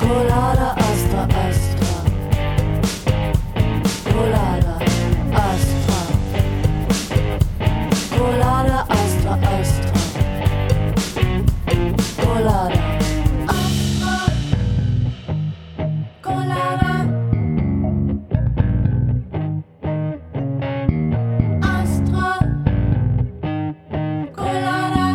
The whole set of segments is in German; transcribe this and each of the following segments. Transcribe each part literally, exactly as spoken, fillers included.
Colada, Astra, Astra. Colada, Astra. Colada, Astra, Astra. Colada, Astra. Colada. Astra. Colada.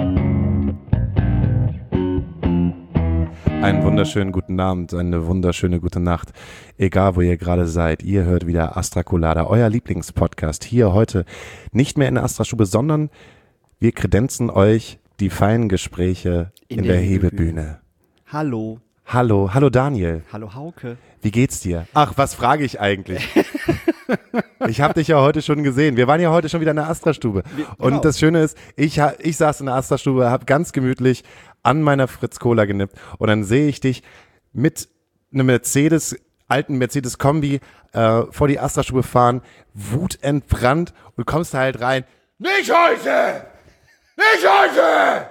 Einen wunderschönen guten Abend, eine wunderschöne gute Nacht. Egal, wo ihr gerade seid, ihr hört wieder Astra Colada, euer Lieblingspodcast. Hier heute nicht mehr in der Astra-Stube, sondern wir kredenzen euch die feinen Gespräche in, in der, der Hebebühne. Hebebühne. Hallo. Hallo, hallo Daniel. Hallo Hauke. Wie geht's dir? Ach, was frage ich eigentlich? Ich habe dich ja heute schon gesehen. Wir waren ja heute schon wieder in der Astra-Stube. Genau. Und das Schöne ist, ich, ich saß in der Astra-Stube, habe ganz gemütlich an meiner Fritz-Cola genippt und dann sehe ich dich mit einem Mercedes, alten Mercedes-Kombi äh, vor die Astra-Stube fahren, wutentbrannt und kommst da halt rein. Nicht heute! Nicht heute!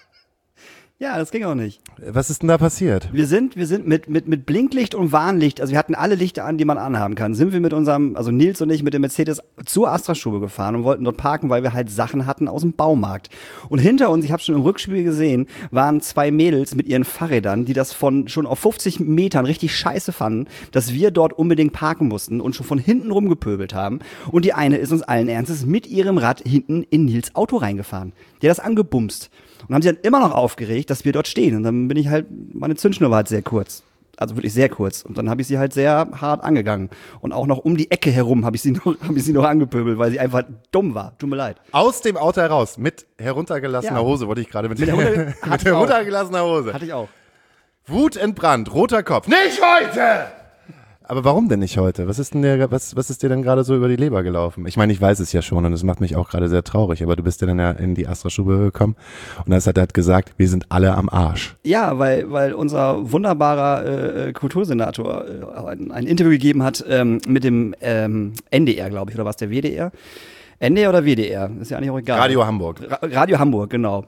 Ja, das ging auch nicht. Was ist denn da passiert? Wir sind, wir sind mit, mit, mit Blinklicht und Warnlicht, also wir hatten alle Lichter an, die man anhaben kann, sind wir mit unserem, also Nils und ich mit dem Mercedes zur Astra-Stube gefahren und wollten dort parken, weil wir halt Sachen hatten aus dem Baumarkt. Und hinter uns, ich habe schon im Rückspiel gesehen, waren zwei Mädels mit ihren Fahrrädern, die das von schon auf fünfzig Metern richtig scheiße fanden, dass wir dort unbedingt parken mussten und schon von hinten rumgepöbelt haben. Und die eine ist uns allen Ernstes mit ihrem Rad hinten in Nils Auto reingefahren. Die hat das angebumst. Und haben sie dann immer noch aufgeregt, dass wir dort stehen. Und dann bin ich halt, meine Zündschnur war halt sehr kurz. Also wirklich sehr kurz. Und dann habe ich sie halt sehr hart angegangen. Und auch noch um die Ecke herum habe ich sie noch, hab ich sie noch angepöbelt, weil sie einfach dumm war. Tut mir leid. Aus dem Auto heraus, mit heruntergelassener Ja. Hose, wollte ich gerade mit, Mit, herunter, mit heruntergelassener Hose. Hatte ich auch. Wutentbrannt, roter Kopf. Nicht heute! Aber warum denn nicht heute? Was ist denn der, was, was ist dir denn gerade so über die Leber gelaufen? Ich meine, ich weiß es ja schon und es macht mich auch gerade sehr traurig, aber du bist ja dann ja in die Astra-Stube gekommen und das hat er gesagt, wir sind alle am Arsch. Ja, weil, weil unser wunderbarer äh, Kultursenator äh, ein, ein Interview gegeben hat ähm, mit dem ähm, N D R, glaube ich, oder was, der W D R? N D R oder W D R? Ist ja eigentlich auch egal. Radio Hamburg. Ra- Radio Hamburg, genau.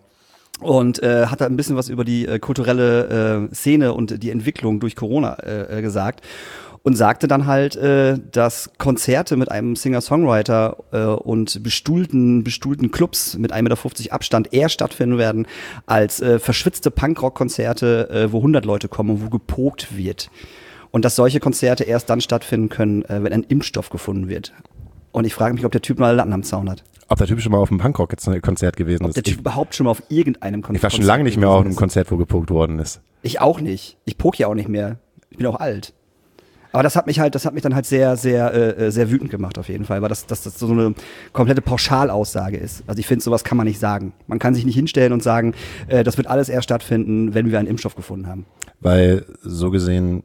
Und äh, hat da ein bisschen was über die äh, kulturelle äh, Szene und die Entwicklung durch Corona äh, gesagt. Und sagte dann halt, äh, dass Konzerte mit einem Singer-Songwriter äh, und bestuhlten, bestuhlten Clubs mit ein Meter fünfzig Abstand eher stattfinden werden als äh, verschwitzte Punkrock-Konzerte, äh, wo hundert Leute kommen und wo gepokt wird. Und dass solche Konzerte erst dann stattfinden können, äh, wenn ein Impfstoff gefunden wird. Und ich frage mich, ob der Typ mal Latten am Zaun hat. Ob der Typ schon mal auf einem Punkrock-Konzert gewesen Ob ist. der Typ ich, überhaupt schon mal auf irgendeinem Konzert ich war schon lange nicht mehr auf einem Konzert, wo gepokt worden ist. Ich auch nicht. Ich poke ja auch nicht mehr. Ich bin auch alt. Aber das hat mich halt, das hat mich dann halt sehr, sehr, äh, sehr wütend gemacht auf jeden Fall, weil das, das, das so eine komplette Pauschalaussage ist. Also ich finde, sowas kann man nicht sagen. Man kann sich nicht hinstellen und sagen, äh, das wird alles erst stattfinden, wenn wir einen Impfstoff gefunden haben. Weil so gesehen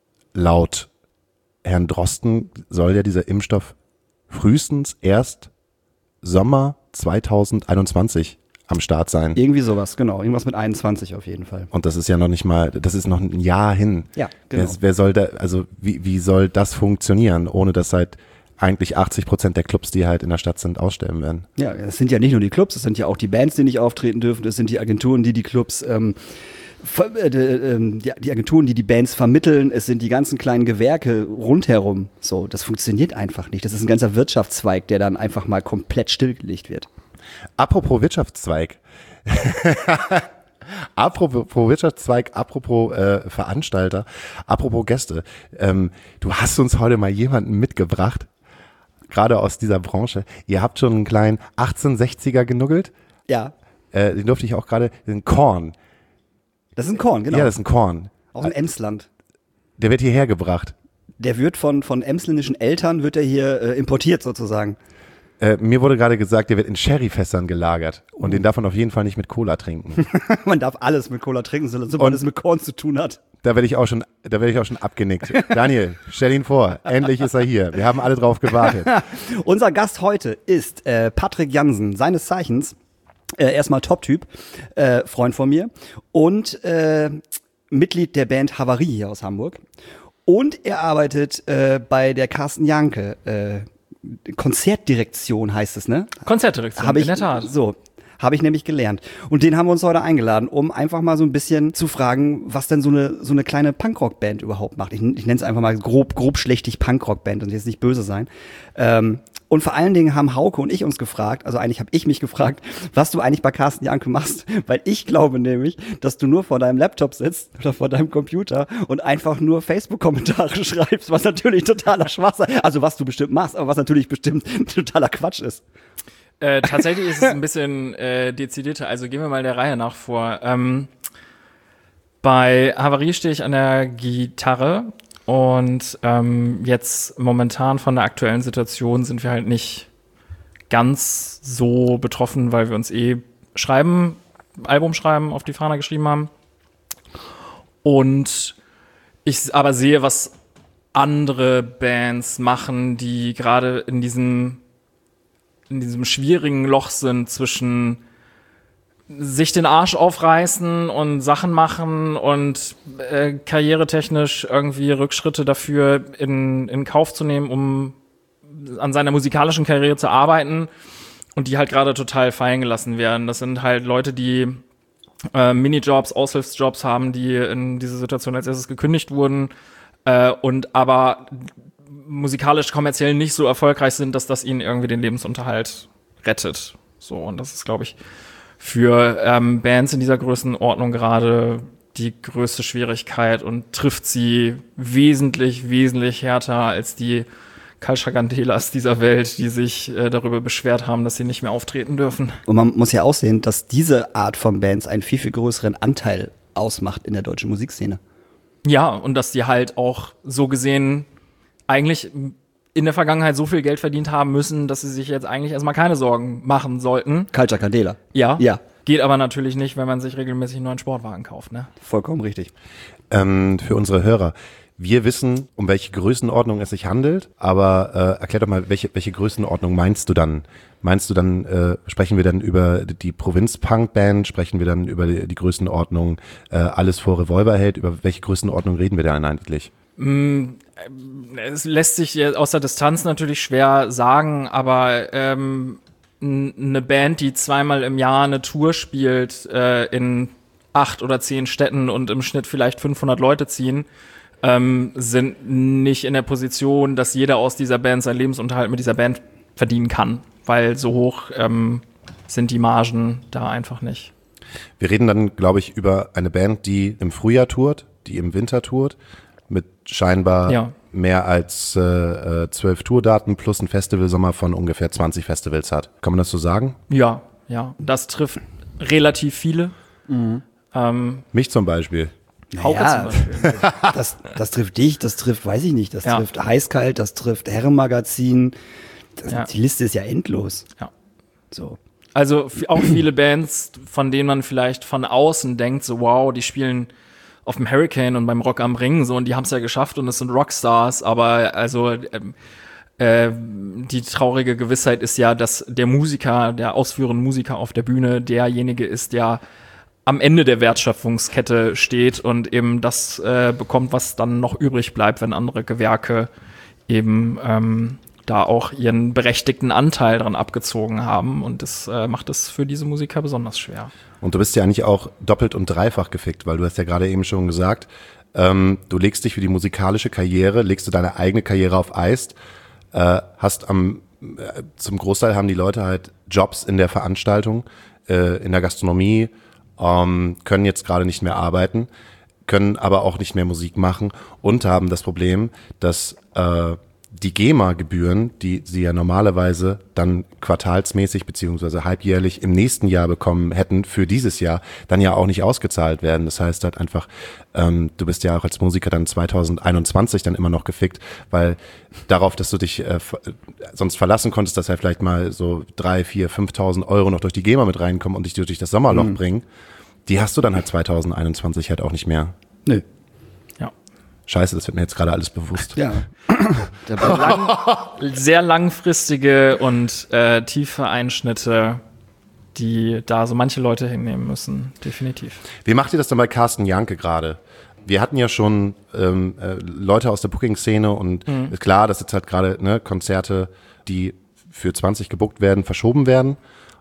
laut Herrn Drosten soll ja dieser Impfstoff frühestens erst Sommer zweitausendeinundzwanzig am Start sein. Irgendwie sowas, genau. Irgendwas mit einundzwanzig auf jeden Fall. Und das ist ja noch nicht mal, das ist noch ein Jahr hin. Ja, genau. Wer, wer soll da, also wie, wie soll das funktionieren, ohne dass halt eigentlich achtzig Prozent der Clubs, die halt in der Stadt sind, aussterben werden? Ja, es sind ja nicht nur die Clubs, es sind ja auch die Bands, die nicht auftreten dürfen, es sind die Agenturen, die die Clubs, ähm, ver- äh, äh, die, die Agenturen, die die Bands vermitteln, es sind die ganzen kleinen Gewerke rundherum. So, das funktioniert einfach nicht. Das ist ein ganzer Wirtschaftszweig, der dann einfach mal komplett stillgelegt wird. Apropos Wirtschaftszweig. Apropos Wirtschaftszweig, apropos äh, Veranstalter, apropos Gäste. Ähm, du hast uns heute mal jemanden mitgebracht, gerade aus dieser Branche. Ihr habt schon einen kleinen achtzehnhundertsechziger genuggelt. Ja, Äh, den durfte ich auch gerade, den Korn. das ist ein Korn, genau. Ja, das ist ein Korn. Aus dem Emsland. Der wird hierher gebracht. Der wird von, von emsländischen Eltern, wird er hier äh, importiert sozusagen. Äh, mir wurde gerade gesagt, der wird in Sherryfässern gelagert. Und den darf man auf jeden Fall nicht mit Cola trinken. Man darf alles mit Cola trinken, sobald es mit Korn zu tun hat. Da werde ich auch schon, da werde ich auch schon abgenickt. Daniel, stell ihn vor. Endlich ist er hier. Wir haben alle drauf gewartet. Unser Gast heute ist äh, Patrick Jansen, seines Zeichens äh, erstmal Top-Typ, äh, Freund von mir und äh, Mitglied der Band Havarie hier aus Hamburg. Und er arbeitet äh, bei der Carsten Janke äh, Konzertdirektion heißt es, ne? Konzertdirektion, Hab ich, in der Tat. So, Habe ich nämlich gelernt. Und den haben wir uns heute eingeladen, um einfach mal so ein bisschen zu fragen, was denn so eine so eine kleine Punkrock-Band überhaupt macht. Ich, ich nenne es einfach mal grob, grob schlechtig Punkrock-Band und jetzt nicht böse sein. Ähm, und vor allen Dingen haben Hauke und ich uns gefragt, also eigentlich habe ich mich gefragt, was du eigentlich bei Carsten Janke machst, weil ich glaube nämlich, dass du nur vor deinem Laptop sitzt oder vor deinem Computer und einfach nur Facebook-Kommentare schreibst, was natürlich totaler Schwachsinn, also was du bestimmt machst, aber was natürlich bestimmt totaler Quatsch ist. Äh, tatsächlich ist es ein bisschen äh, dezidierter, also gehen wir mal der Reihe nach vor. Ähm, bei Havarie stehe ich an der Gitarre. Und ähm, jetzt momentan von der aktuellen Situation sind wir halt nicht ganz so betroffen, weil wir uns eh schreiben, Album schreiben, auf die Fahne geschrieben haben. Und ich aber sehe, was andere Bands machen, die gerade in diesem, in diesem schwierigen Loch sind zwischen sich den Arsch aufreißen und Sachen machen und äh, karrieretechnisch irgendwie Rückschritte dafür in, in Kauf zu nehmen, um an seiner musikalischen Karriere zu arbeiten und die halt gerade total fallen gelassen werden. Das sind halt Leute, die äh, Minijobs, Aushilfsjobs haben, die in diese Situation als erstes gekündigt wurden äh, und aber musikalisch kommerziell nicht so erfolgreich sind, dass das ihnen irgendwie den Lebensunterhalt rettet. So, und das ist, glaube ich, für ähm, Bands in dieser Größenordnung gerade die größte Schwierigkeit und trifft sie wesentlich, wesentlich härter als die Kalschagandelas dieser Welt, die sich äh, darüber beschwert haben, dass sie nicht mehr auftreten dürfen. Und man muss ja auch sehen, dass diese Art von Bands einen viel, viel größeren Anteil ausmacht in der deutschen Musikszene. Ja, und dass die halt auch so gesehen eigentlich in der Vergangenheit so viel Geld verdient haben müssen, dass sie sich jetzt eigentlich erstmal keine Sorgen machen sollten. Culture Candela. Ja. Ja. Geht aber natürlich nicht, wenn man sich regelmäßig einen neuen Sportwagen kauft, ne? Vollkommen richtig. Ähm, für unsere Hörer. Wir wissen, um welche Größenordnung es sich handelt, aber äh, erklär doch mal, welche, welche Größenordnung meinst du dann? Meinst du dann, äh, sprechen wir dann über die Provinz-Punk-Band, sprechen wir dann über die, die Größenordnung äh, Alles vor Revolverheld, über welche Größenordnung reden wir denn eigentlich? Es lässt sich aus der Distanz natürlich schwer sagen, aber ähm, eine Band, die zweimal im Jahr eine Tour spielt äh, in acht oder zehn Städten und im Schnitt vielleicht fünfhundert Leute ziehen, ähm, sind nicht in der Position, dass jeder aus dieser Band seinen Lebensunterhalt mit dieser Band verdienen kann, weil so hoch ähm, sind die Margen da einfach nicht. Wir reden dann, glaube ich, über eine Band, die im Frühjahr tourt, die im Winter tourt, mit scheinbar ja. mehr als äh, zwölf Tourdaten plus ein Festivalsommer von ungefähr zwanzig Festivals hat. Kann man das so sagen? Ja, ja. Das trifft relativ viele. Mhm. Ähm, Mich zum Beispiel. Hauke Ja, zum Beispiel. das, das trifft dich, das trifft, weiß ich nicht, das Ja. trifft Heißkalt, das trifft Herrenmagazin. Das, Ja. Die Liste ist ja endlos. Ja. So. Also f- auch viele Bands, von denen man vielleicht von außen denkt, so wow, die spielen auf dem Hurricane und beim Rock am Ring so und die haben es ja geschafft und es sind Rockstars, aber also ähm, äh, die traurige Gewissheit ist ja, dass der Musiker, der ausführende Musiker auf der Bühne derjenige ist, der am Ende der Wertschöpfungskette steht und eben das äh, bekommt, was dann noch übrig bleibt, wenn andere Gewerke eben ähm, da auch ihren berechtigten Anteil dran abgezogen haben und das äh, macht es für diese Musiker besonders schwer. Und du bist ja eigentlich auch doppelt und dreifach gefickt, weil du hast ja gerade eben schon gesagt, ähm, du legst dich für die musikalische Karriere, legst du deine eigene Karriere auf Eis, äh, hast am, äh, zum Großteil haben die Leute halt Jobs in der Veranstaltung, äh, in der Gastronomie, ähm, können jetzt gerade nicht mehr arbeiten, können aber auch nicht mehr Musik machen und haben das Problem, dass äh, die GEMA-Gebühren, die sie ja normalerweise dann quartalsmäßig beziehungsweise halbjährlich im nächsten Jahr bekommen hätten für dieses Jahr, dann ja auch nicht ausgezahlt werden. Das heißt halt einfach, ähm, du bist ja auch als Musiker dann zwanzig einundzwanzig dann immer noch gefickt, weil darauf, dass du dich äh, f- sonst verlassen konntest, dass ja vielleicht mal so drei, vier, fünftausend Euro noch durch die GEMA mit reinkommen und dich durch das Sommerloch mhm. bringen, die hast du dann halt zwanzig einundzwanzig halt auch nicht mehr. Nö. Scheiße, das wird mir jetzt gerade alles bewusst. Ja. Lang, sehr langfristige und äh, tiefe Einschnitte, die da so manche Leute hinnehmen müssen, definitiv. Wie macht ihr das dann bei Carsten Janke gerade? Wir hatten ja schon ähm, äh, Leute aus der Booking-Szene und mhm. ist klar, dass jetzt halt gerade ne, Konzerte, die für zwanzig gebuckt werden, verschoben werden.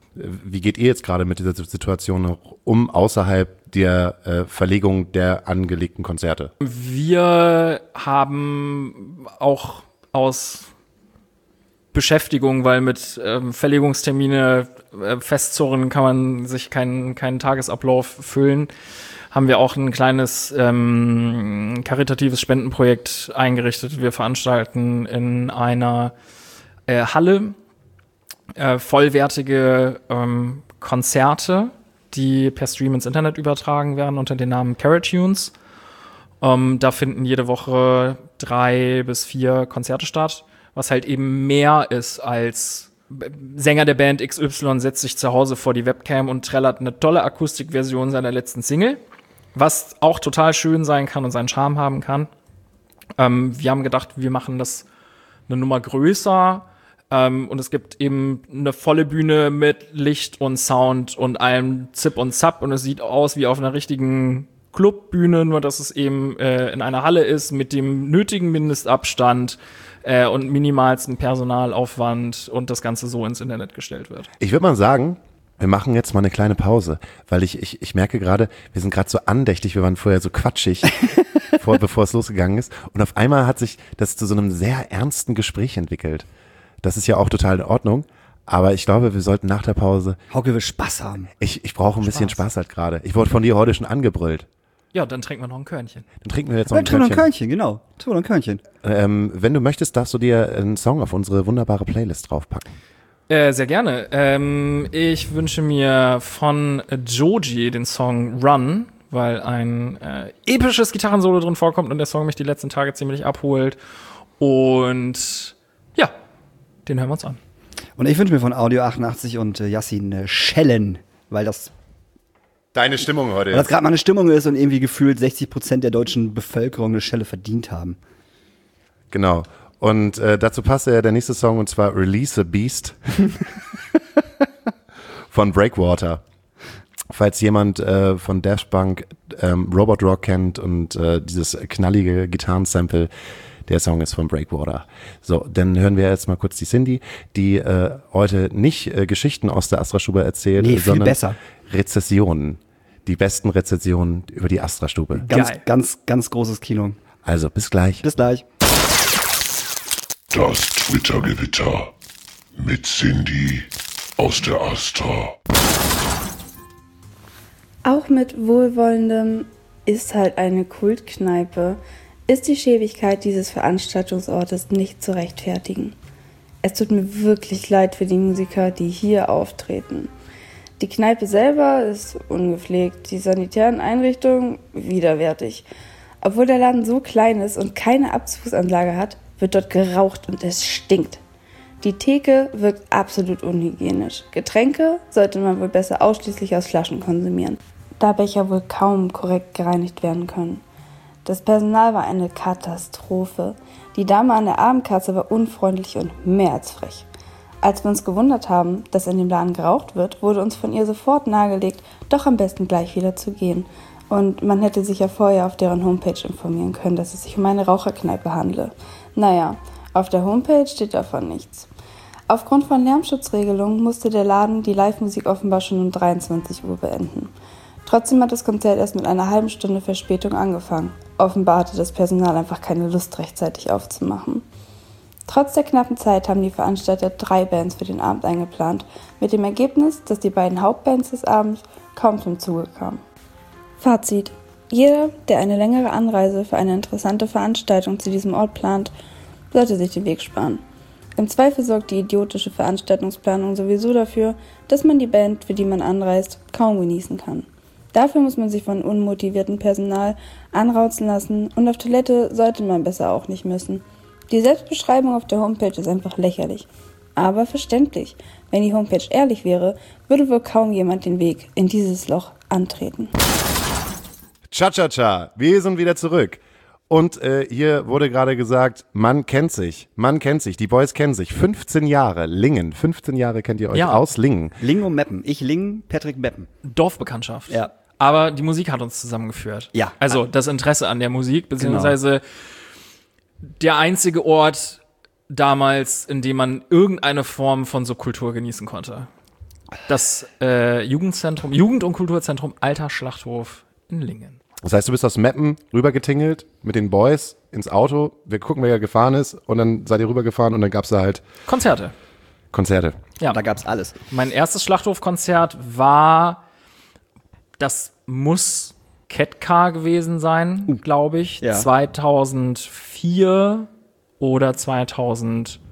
wie geht ihr jetzt gerade mit dieser Situation noch um, außerhalb der äh, Verlegung der angelegten Konzerte? Wir haben auch aus Beschäftigung, weil mit ähm, Verlegungstermine äh, festzurren kann man sich keinen keinen Tagesablauf füllen, haben wir auch ein kleines ähm, karitatives Spendenprojekt eingerichtet. Wir veranstalten in einer äh, Halle äh, vollwertige ähm, Konzerte, die per Stream ins Internet übertragen werden unter dem Namen Caratunes. Ähm, da finden jede Woche drei bis vier Konzerte statt, was halt eben mehr ist als Sänger der Band X Y setzt sich zu Hause vor die Webcam und trällert eine tolle Akustikversion seiner letzten Single, was auch total schön sein kann und seinen Charme haben kann. Ähm, wir haben gedacht, wir machen das eine Nummer größer, ähm, und es gibt eben eine volle Bühne mit Licht und Sound und allem Zip und Zap und es sieht aus wie auf einer richtigen Clubbühne, nur dass es eben äh, in einer Halle ist mit dem nötigen Mindestabstand äh, und minimalsten Personalaufwand und das Ganze so ins Internet gestellt wird. Ich würde mal sagen, wir machen jetzt mal eine kleine Pause, weil ich, ich, ich merke gerade, wir sind gerade so andächtig, wir waren vorher so quatschig, vor, bevor es losgegangen ist. Und auf einmal hat sich das zu so einem sehr ernsten Gespräch entwickelt. Das ist ja auch total in Ordnung, aber ich glaube, wir sollten nach der Pause... Hauke will Spaß haben. Ich, ich brauche ein bisschen Spaß halt gerade. Ich wurde von dir heute schon angebrüllt. Ja, dann trinken wir noch ein Körnchen. Dann trinken wir jetzt noch Ja, ein tu noch ein Körnchen. Körnchen, genau. Tu noch ein Körnchen. Ähm, wenn du möchtest, darfst du dir einen Song auf unsere wunderbare Playlist draufpacken. Äh, sehr gerne. Ähm, ich wünsche mir von Joji den Song Run, weil ein äh, episches Gitarrensolo drin vorkommt und der Song mich die letzten Tage ziemlich abholt. Und ja, den hören wir uns an. Und ich wünsche mir von Audio achtundachtzig und äh, Yassin äh, Schellen, weil das, Deine Stimmung heute. weil das gerade mal eine Stimmung ist und irgendwie gefühlt sechzig Prozent der deutschen Bevölkerung eine Schelle verdient haben. Genau. Und äh, dazu passt ja der nächste Song, und zwar Release a Beast von Breakwater. Falls jemand äh, von Daft Punk ähm, Robot Rock kennt und äh, dieses knallige Gitarrensample, der Song ist von Breakwater. So, dann hören wir jetzt mal kurz die Cindy, die äh, heute nicht äh, Geschichten aus der Astra-Stube erzählt, Nee, viel sondern besser. Rezessionen. Die besten Rezessionen über die Astra-Stube. Ganz, Geil. ganz, ganz großes Kino. Also, bis gleich. Bis gleich. Das Twitter-Gewitter mit Cindy aus der Astra. Auch mit wohlwollendem ist halt eine Kultkneipe, ist die Schäbigkeit dieses Veranstaltungsortes nicht zu rechtfertigen. Es tut mir wirklich leid für die Musiker, die hier auftreten. Die Kneipe selber ist ungepflegt, die sanitären Einrichtungen widerwärtig. Obwohl der Laden so klein ist und keine Abzugsanlage hat, wird dort geraucht und es stinkt. Die Theke wirkt absolut unhygienisch. Getränke sollte man wohl besser ausschließlich aus Flaschen konsumieren, da Becher wohl kaum korrekt gereinigt werden können. Das Personal war eine Katastrophe. Die Dame an der Abendkasse war unfreundlich und mehr als frech. Als wir uns gewundert haben, dass in dem Laden geraucht wird, wurde uns von ihr sofort nahegelegt, doch am besten gleich wieder zu gehen. Und man hätte sich ja vorher auf deren Homepage informieren können, dass es sich um eine Raucherkneipe handle. Naja, auf der Homepage steht davon nichts. Aufgrund von Lärmschutzregelungen musste der Laden die Live-Musik offenbar schon um dreiundzwanzig Uhr beenden. Trotzdem hat das Konzert erst mit einer halben Stunde Verspätung angefangen. Offenbar hatte das Personal einfach keine Lust, rechtzeitig aufzumachen. Trotz der knappen Zeit haben die Veranstalter drei Bands für den Abend eingeplant, mit dem Ergebnis, dass die beiden Hauptbands des Abends kaum zum Zuge kamen. Fazit: Jeder, der eine längere Anreise für eine interessante Veranstaltung zu diesem Ort plant, sollte sich den Weg sparen. Im Zweifel sorgt die idiotische Veranstaltungsplanung sowieso dafür, dass man die Band, für die man anreist, kaum genießen kann. Dafür muss man sich von unmotiviertem Personal anrauzen lassen und auf Toilette sollte man besser auch nicht müssen. Die Selbstbeschreibung auf der Homepage ist einfach lächerlich, aber verständlich. Wenn die Homepage ehrlich wäre, würde wohl kaum jemand den Weg in dieses Loch antreten. Cha-cha-cha, wir sind wieder zurück. Und äh, hier wurde gerade gesagt, man kennt sich, man kennt sich, die Boys kennen sich. fünfzehn Jahre, Lingen, fünfzehn Jahre kennt ihr euch Ja. aus Lingen. Lingo Meppen. Ich Lingen, Patrick Meppen. Dorfbekanntschaft. Ja. Aber die Musik hat uns zusammengeführt. Ja. Also das Interesse an der Musik, beziehungsweise der einzige Ort damals, in dem man irgendeine Form von Subkultur genießen konnte. das äh, Jugendzentrum, Jugend- und Kulturzentrum Alter Schlachthof in Lingen. Das heißt, du bist aus Meppen rübergetingelt mit den Boys ins Auto. Wir gucken, wer gefahren ist. Und dann seid ihr rübergefahren und dann gab es da halt Konzerte. Konzerte. Ja. Da gab's alles. Mein erstes Schlachthofkonzert war, das muss Ketka gewesen sein, glaube ich, Ja. zweitausendvier oder zweitausendfünf.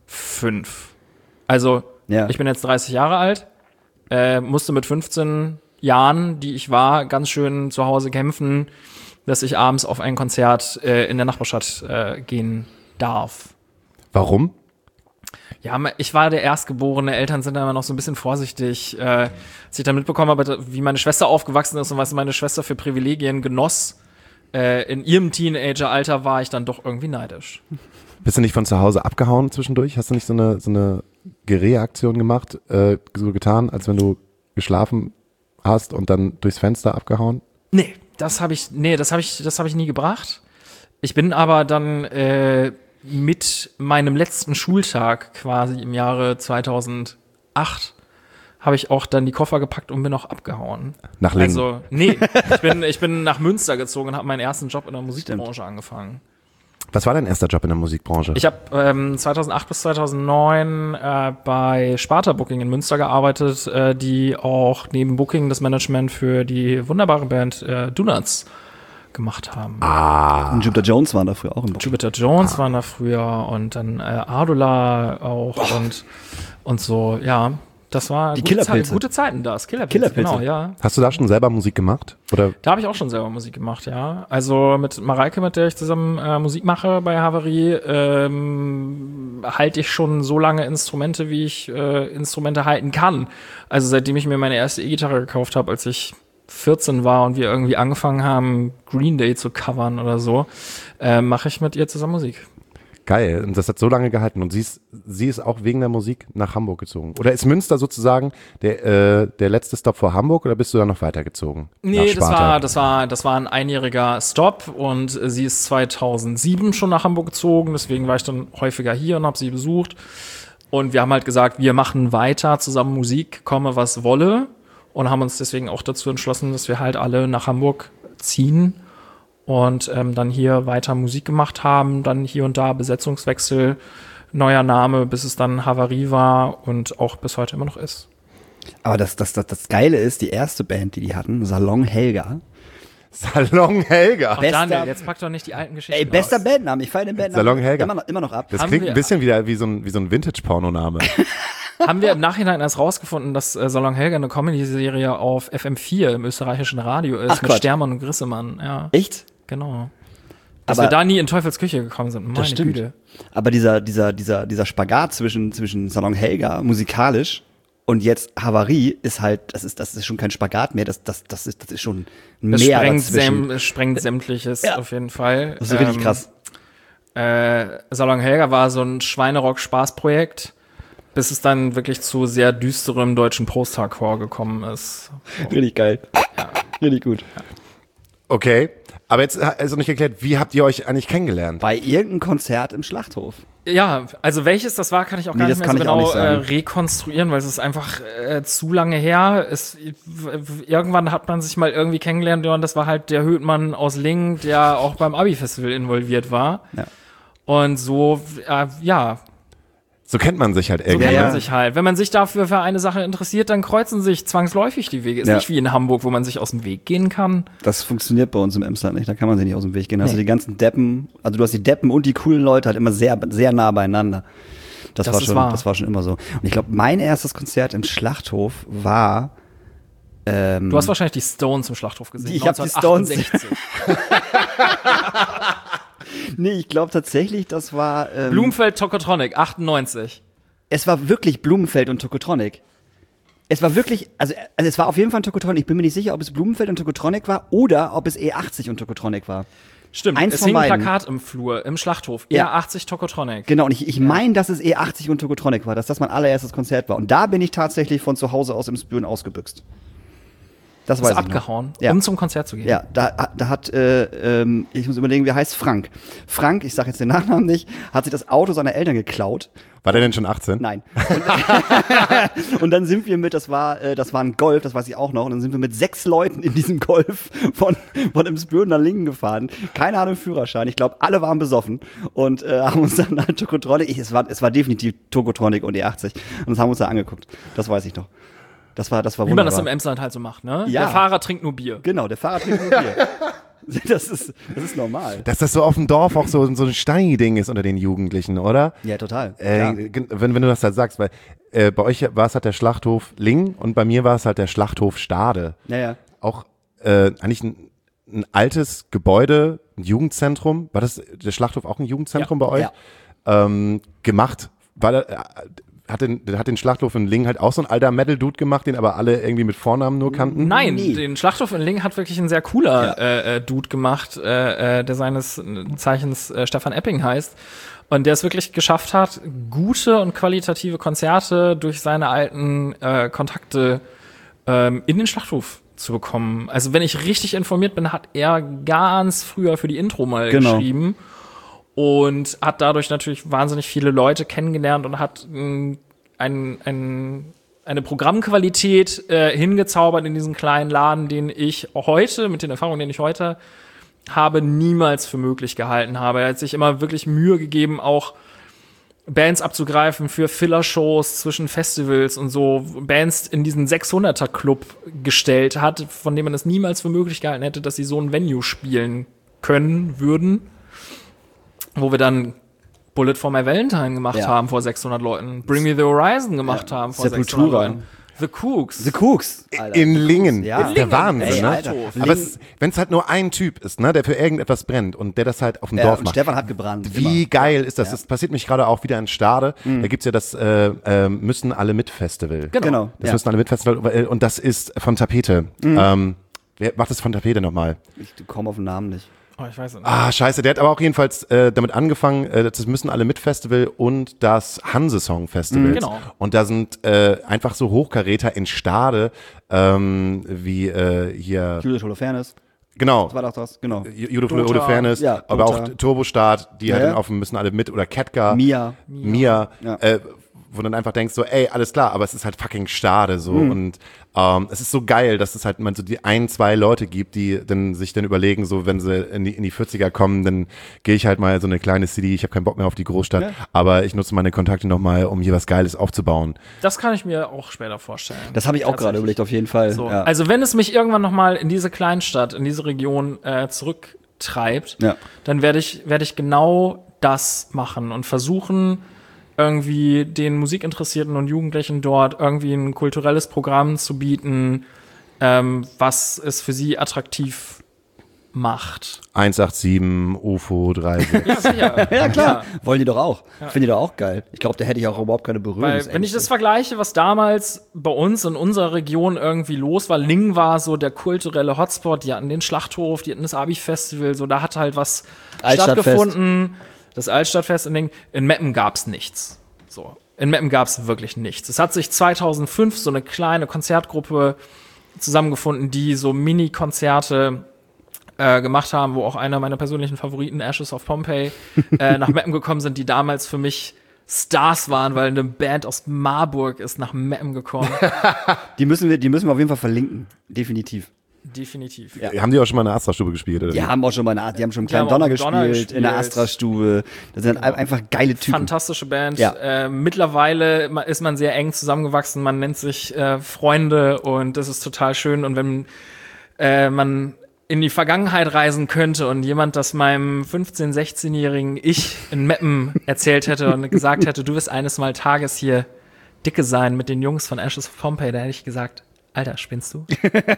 Also, Ja. ich bin jetzt dreißig Jahre alt, äh, musste mit fünfzehn Jahren, die ich war, ganz schön zu Hause kämpfen, dass ich abends auf ein Konzert äh, in der Nachbarstadt äh, gehen darf. Warum? Ja, ich war der Erstgeborene, Eltern sind da immer noch so ein bisschen vorsichtig. Äh, als ich dann mitbekommen habe, wie meine Schwester aufgewachsen ist und was meine Schwester für Privilegien genoss, äh, in ihrem Teenager-Alter war ich dann doch irgendwie neidisch. Bist du nicht von zu Hause abgehauen zwischendurch? Hast du nicht so eine, so eine Geräaktion gemacht, äh, so getan, als wenn du geschlafen hast und dann durchs Fenster abgehauen? Nee, das habe ich, nee, das habe ich, das habe ich nie gebracht. Ich bin aber dann äh, mit meinem letzten Schultag quasi im Jahre zweitausendacht habe ich auch dann die Koffer gepackt und bin auch abgehauen. Nach Lingen? Also, nee, ich bin, ich bin nach Münster gezogen und habe meinen ersten Job in der Musikbranche angefangen. Was war dein erster Job in der Musikbranche? Ich habe ähm, zweitausendacht bis zweitausendneun äh, bei Sparta Booking in Münster gearbeitet, äh, die auch neben Booking das Management für die wunderbare Band äh, Donuts gemacht haben. ah, Und Jupiter Jones waren da früher auch im Book. Jupiter Jones waren da früher und dann äh, Ardula auch und, und so, ja. Das war Die gute, Killerpilze. Zeit, gute Zeiten das. Killerpilze, Killerpilze. genau, ja. hast du da schon selber Musik gemacht? Oder? Da habe ich auch schon selber Musik gemacht, ja. Also mit Mareike, mit der ich zusammen äh, Musik mache bei Havarie, ähm, halte ich schon so lange Instrumente, wie ich äh, Instrumente halten kann. Also seitdem ich mir meine erste E-Gitarre gekauft habe, als ich vierzehn war und wir irgendwie angefangen haben, Green Day zu covern oder so, äh, mache ich mit ihr zusammen Musik. Geil, und das hat so lange gehalten. Und sie ist, sie ist auch wegen der Musik nach Hamburg gezogen. Oder ist Münster sozusagen der, äh, der letzte Stopp vor Hamburg oder bist du da noch weitergezogen? Nee, Nach das Sparta? war, das war, das war ein einjähriger Stopp und sie ist zweitausendsieben schon nach Hamburg gezogen, deswegen war ich dann häufiger hier und habe sie besucht. Und wir haben halt gesagt, wir machen weiter zusammen Musik, komme was wolle, und haben uns deswegen auch dazu entschlossen, dass wir halt alle nach Hamburg ziehen und ähm, dann hier weiter Musik gemacht haben, dann hier und da Besetzungswechsel, neuer Name, bis es dann Havarie war und auch bis heute immer noch ist. Aber das, das, das, das Geile ist, die erste Band, die die hatten, Salon Helga. Salon Helga. Ach, Bester- Daniel, jetzt pack doch nicht die alten Geschichten Ey, bester aus. Bandname. Ich feiere den Bandnamen Salon Helga. immer noch, immer noch ab. Das Haben klingt wir- ein bisschen wieder wie so ein, wie so ein Vintage-Pornoname. Haben wir im Nachhinein erst rausgefunden, dass äh, Salon Helga eine Comedy-Serie auf F M vier im österreichischen Radio ist, Ach, mit Quatsch. Stermann und Grissemann. Ja, Echt? genau. Dass Aber- wir da nie in Teufels Küche gekommen sind. Meine Das stimmt. Güte. Aber dieser, dieser, dieser, dieser Spagat zwischen, zwischen Salon Helga musikalisch und jetzt Havarie ist halt, das ist, das ist schon kein Spagat mehr, das, das, das ist, das ist schon Es mehr sprengt, dazwischen. säm, es sprengt sämtliches Ja. auf jeden Fall. Das ist richtig Ähm, krass. Äh, Salon Helga war so ein Schweinerock-Spaßprojekt, bis es dann wirklich zu sehr düsterem deutschen Post-Hardcore gekommen ist. Richtig geil. Richtig gut. Okay, aber jetzt also nicht erklärt, wie habt ihr euch eigentlich kennengelernt? Bei irgendeinem Konzert im Schlachthof. Ja, also welches das war, kann ich auch gar Nee, nicht das mehr so kann ich auch genau nicht äh, sagen. rekonstruieren, weil es ist einfach äh, zu lange her. Es, irgendwann hat man sich mal irgendwie kennengelernt und das war halt der Höhtmann aus Lingen, der auch beim Abi-Festival involviert war. Ja. Und so, äh, ja, So kennt man sich halt so irgendwie. kennt ja. man sich halt. Wenn man sich dafür für eine Sache interessiert, dann kreuzen sich zwangsläufig die Wege. Ist Ja. nicht wie in Hamburg, wo man sich aus dem Weg gehen kann. Das funktioniert bei uns im Emsland nicht, da kann man sich nicht aus dem Weg gehen. Da hast Nee. du die ganzen Deppen, also du hast die Deppen und die coolen Leute halt immer sehr, sehr nah beieinander. Das, Das war ist schon, wahr. das war schon immer so. Und ich glaube, mein erstes Konzert im Schlachthof war, ähm, Du hast wahrscheinlich die Stones im Schlachthof gesehen. Ich hab die Stones- neunzehnhundertachtundsechzig. nee, ich glaube tatsächlich, das war, ähm, Blumenfeld Tokotronic, achtundneunzig. es war wirklich Blumenfeld und Tokotronic. Es war wirklich, also, also es war auf jeden Fall ein Tokotronic. Ich bin mir nicht sicher, ob es Blumenfeld und Tokotronic war oder ob es E achtzig und Tokotronic war. Stimmt, Eins es von hing ein beiden. Plakat im Flur, im Schlachthof. Ja. E achtzig Tokotronic. Genau, und ich, ich meine, dass es E achtzig und Tokotronic war, dass das mein allererstes Konzert war. Und da bin ich tatsächlich von zu Hause aus im Spüren ausgebüxt. Das ist weiß ich abgehauen, noch. Ja. um zum Konzert zu gehen. Ja, da, da hat, äh, ähm, ich muss überlegen, wie heißt Frank. Frank, ich sage jetzt den Nachnamen nicht, hat sich das Auto seiner Eltern geklaut. War der denn schon achtzehn? Nein. Und, und dann sind wir mit, das war, äh, das war ein Golf, das weiß ich auch noch, und dann sind wir mit sechs Leuten in diesem Golf von, von Emsbüren nach Lingen gefahren. Keiner hatte einen Führerschein. Ich glaube, alle waren besoffen und äh, haben uns dann halt Tokotronic, ich, es war, es war definitiv Tokotronic und E achtzig, und das haben wir uns da angeguckt. Das weiß ich noch. Das war, das war Wie man wunderbar. das im Emsland halt so macht, ne? Ja. Der Fahrer trinkt nur Bier. Genau, der Fahrer trinkt nur Bier. Das ist, das ist normal. Dass das so auf dem Dorf auch so, so ein Steini-Ding ist unter den Jugendlichen, oder? Ja, total. Äh, gen- wenn, wenn du das halt sagst, weil äh, bei euch war es halt der Schlachthof Lingen und bei mir war es halt der Schlachthof Stade. Ja, ja. Auch äh, eigentlich ein, ein altes Gebäude, ein Jugendzentrum. War das der Schlachthof auch ein Jugendzentrum Ja. bei euch? Ja. Ähm, gemacht. War da, äh, hat, den, hat den Schlachthof in Lingen halt auch so ein alter Metal-Dude gemacht, den aber alle irgendwie mit Vornamen nur kannten? Nein, Nie. den Schlachthof in Lingen hat wirklich ein sehr cooler Ja. äh, äh, Dude gemacht, äh, äh, der seines Zeichens äh, Stefan Epping heißt. Und der es wirklich geschafft hat, gute und qualitative Konzerte durch seine alten äh, Kontakte ähm, in den Schlachthof zu bekommen. Also wenn ich richtig informiert bin, hat er ganz früher für die Intro mal Genau. geschrieben und hat dadurch natürlich wahnsinnig viele Leute kennengelernt und hat mh, ein, ein, eine Programmqualität äh, hingezaubert in diesen kleinen Laden, den ich heute, mit den Erfahrungen, die ich heute habe, niemals für möglich gehalten habe. Er hat sich immer wirklich Mühe gegeben, auch Bands abzugreifen für Filler-Shows zwischen Festivals und so, Bands in diesen sechshunderter-Club gestellt hat, von dem man es niemals für möglich gehalten hätte, dass sie so ein Venue spielen können, würden, wo wir dann Bullet for My Valentine gemacht Ja. haben vor sechshundert Leuten, Bring Me the Horizon gemacht haben vor Sepultura. sechshundert Leuten, The Cooks. The Cooks. Alter. In Lingen. Ja. Ist der Lingen. Wahnsinn, Ey, ne? Alter. Aber wenn es halt nur ein Typ ist, ne, der für irgendetwas brennt und der das halt auf dem Ja, Dorf und macht. Stefan hat gebrannt. Wie immer. geil ist das? Ja. Das passiert mich gerade auch wieder in Stade. Da gibt's ja das äh, äh, Müssen alle mit Festival. Genau. Das Ja. Müssen alle mit Festival äh, und das ist von Tapete. Ähm, wer macht das von Tapete nochmal? Ich komme auf den Namen nicht. Oh, ich weiß es nicht. Ah, scheiße, der hat aber auch jedenfalls äh, damit angefangen, äh, das Müssen alle mit Festival und das Hanse-Song Festival. Genau. Und da sind äh, einfach so Hochkaräter in Stade, ähm, wie äh, hier, Julius Holofernes. genau, War doch das? Genau. Judo Dota. Ode Fairness, Ja, aber Dota. auch Turbostart, die Ja, halt ja. dann auf dem Müssen alle mit, oder Ketka, Mia. Mia, Ja. äh, wo du dann einfach denkst so, ey, alles klar, aber es ist halt fucking Stade so Mhm. und ähm, es ist so geil, dass es halt man so die ein, zwei Leute gibt, die dann sich dann überlegen, so wenn sie in die, in die vierziger kommen, dann gehe ich halt mal so eine kleine City, ich habe keinen Bock mehr auf die Großstadt, Ja. aber ich nutze meine Kontakte nochmal, um hier was Geiles aufzubauen. Das kann ich mir auch später vorstellen. Das habe ich auch gerade Tatsächlich. überlegt, auf jeden Fall. So. Ja. Also wenn es mich irgendwann noch mal in diese Kleinstadt, in diese Region äh, zurücktreibt, Ja. dann werde ich, werde ich genau das machen und versuchen, irgendwie den Musikinteressierten und Jugendlichen dort irgendwie ein kulturelles Programm zu bieten, ähm, was es für sie attraktiv macht. eins acht sieben, U F O, drei Ja, sicher. Ja, klar. Wollen die doch auch. Finde ich doch auch geil. Ich glaube, da hätte ich auch überhaupt keine Berührung. Weil, wenn ich das vergleiche, was damals bei uns in unserer Region irgendwie los war, Lingen war so der kulturelle Hotspot, die hatten den Schlachthof, die hatten das Abi-Festival, so da hat halt was Altstadtfest. stattgefunden. Das Altstadtfest in Lingen. In Meppen gab's nichts. So. In Meppen gab's wirklich nichts. Es hat sich zweitausendfünf so eine kleine Konzertgruppe zusammengefunden, die so Mini-Konzerte äh, gemacht haben, wo auch einer meiner persönlichen Favoriten, Ashes of Pompeii, äh, nach Meppen gekommen sind, die damals für mich Stars waren, weil eine Band aus Marburg ist nach Meppen gekommen. Die müssen wir, die müssen wir auf jeden Fall verlinken. Definitiv. Definitiv. Ja. Haben die auch schon mal in der Astra-Stube gespielt? Oder Die wie? haben auch schon mal eine, die haben schon einen kleinen Die haben Donner, auch Donner gespielt, gespielt. in der Astra-Stube. Das sind ein- einfach geile Typen. Fantastische Band. Ja. Äh, mittlerweile ma- ist man sehr eng zusammengewachsen. Man nennt sich äh, Freunde und das ist total schön. Und wenn äh, man in die Vergangenheit reisen könnte und jemand das meinem fünfzehn-, sechzehnjährigen Ich in Meppen erzählt hätte und gesagt hätte, du wirst eines Mal Tages hier dicke sein mit den Jungs von Ashes of Pompeii, da hätte ich gesagt, Alter, spinnst du?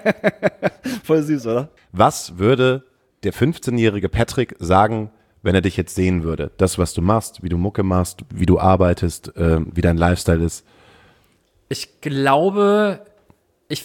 Voll süß, oder? Was würde der fünfzehnjährige Patrick sagen, wenn er dich jetzt sehen würde? Das, was du machst, wie du Mucke machst, wie du arbeitest, äh, wie dein Lifestyle ist. Ich glaube, ich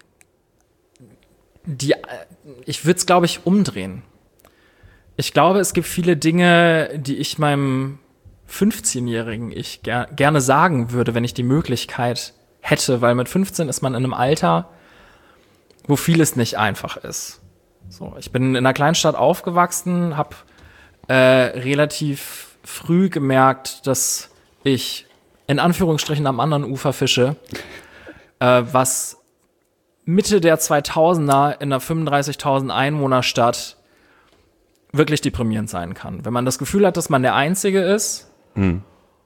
die ich würde es, glaube ich, umdrehen. Ich glaube, es gibt viele Dinge, die ich meinem fünfzehnjährigen Ich ger gerne sagen würde, wenn ich die Möglichkeit hätte, weil mit fünfzehn ist man in einem Alter, wo vieles nicht einfach ist. So, ich bin in einer Kleinstadt aufgewachsen, habe äh, relativ früh gemerkt, dass ich in Anführungsstrichen am anderen Ufer fische, äh, was Mitte der zweitausender in einer fünfunddreißigtausend Einwohnerstadt wirklich deprimierend sein kann. Wenn man das Gefühl hat, dass man der Einzige ist mhm.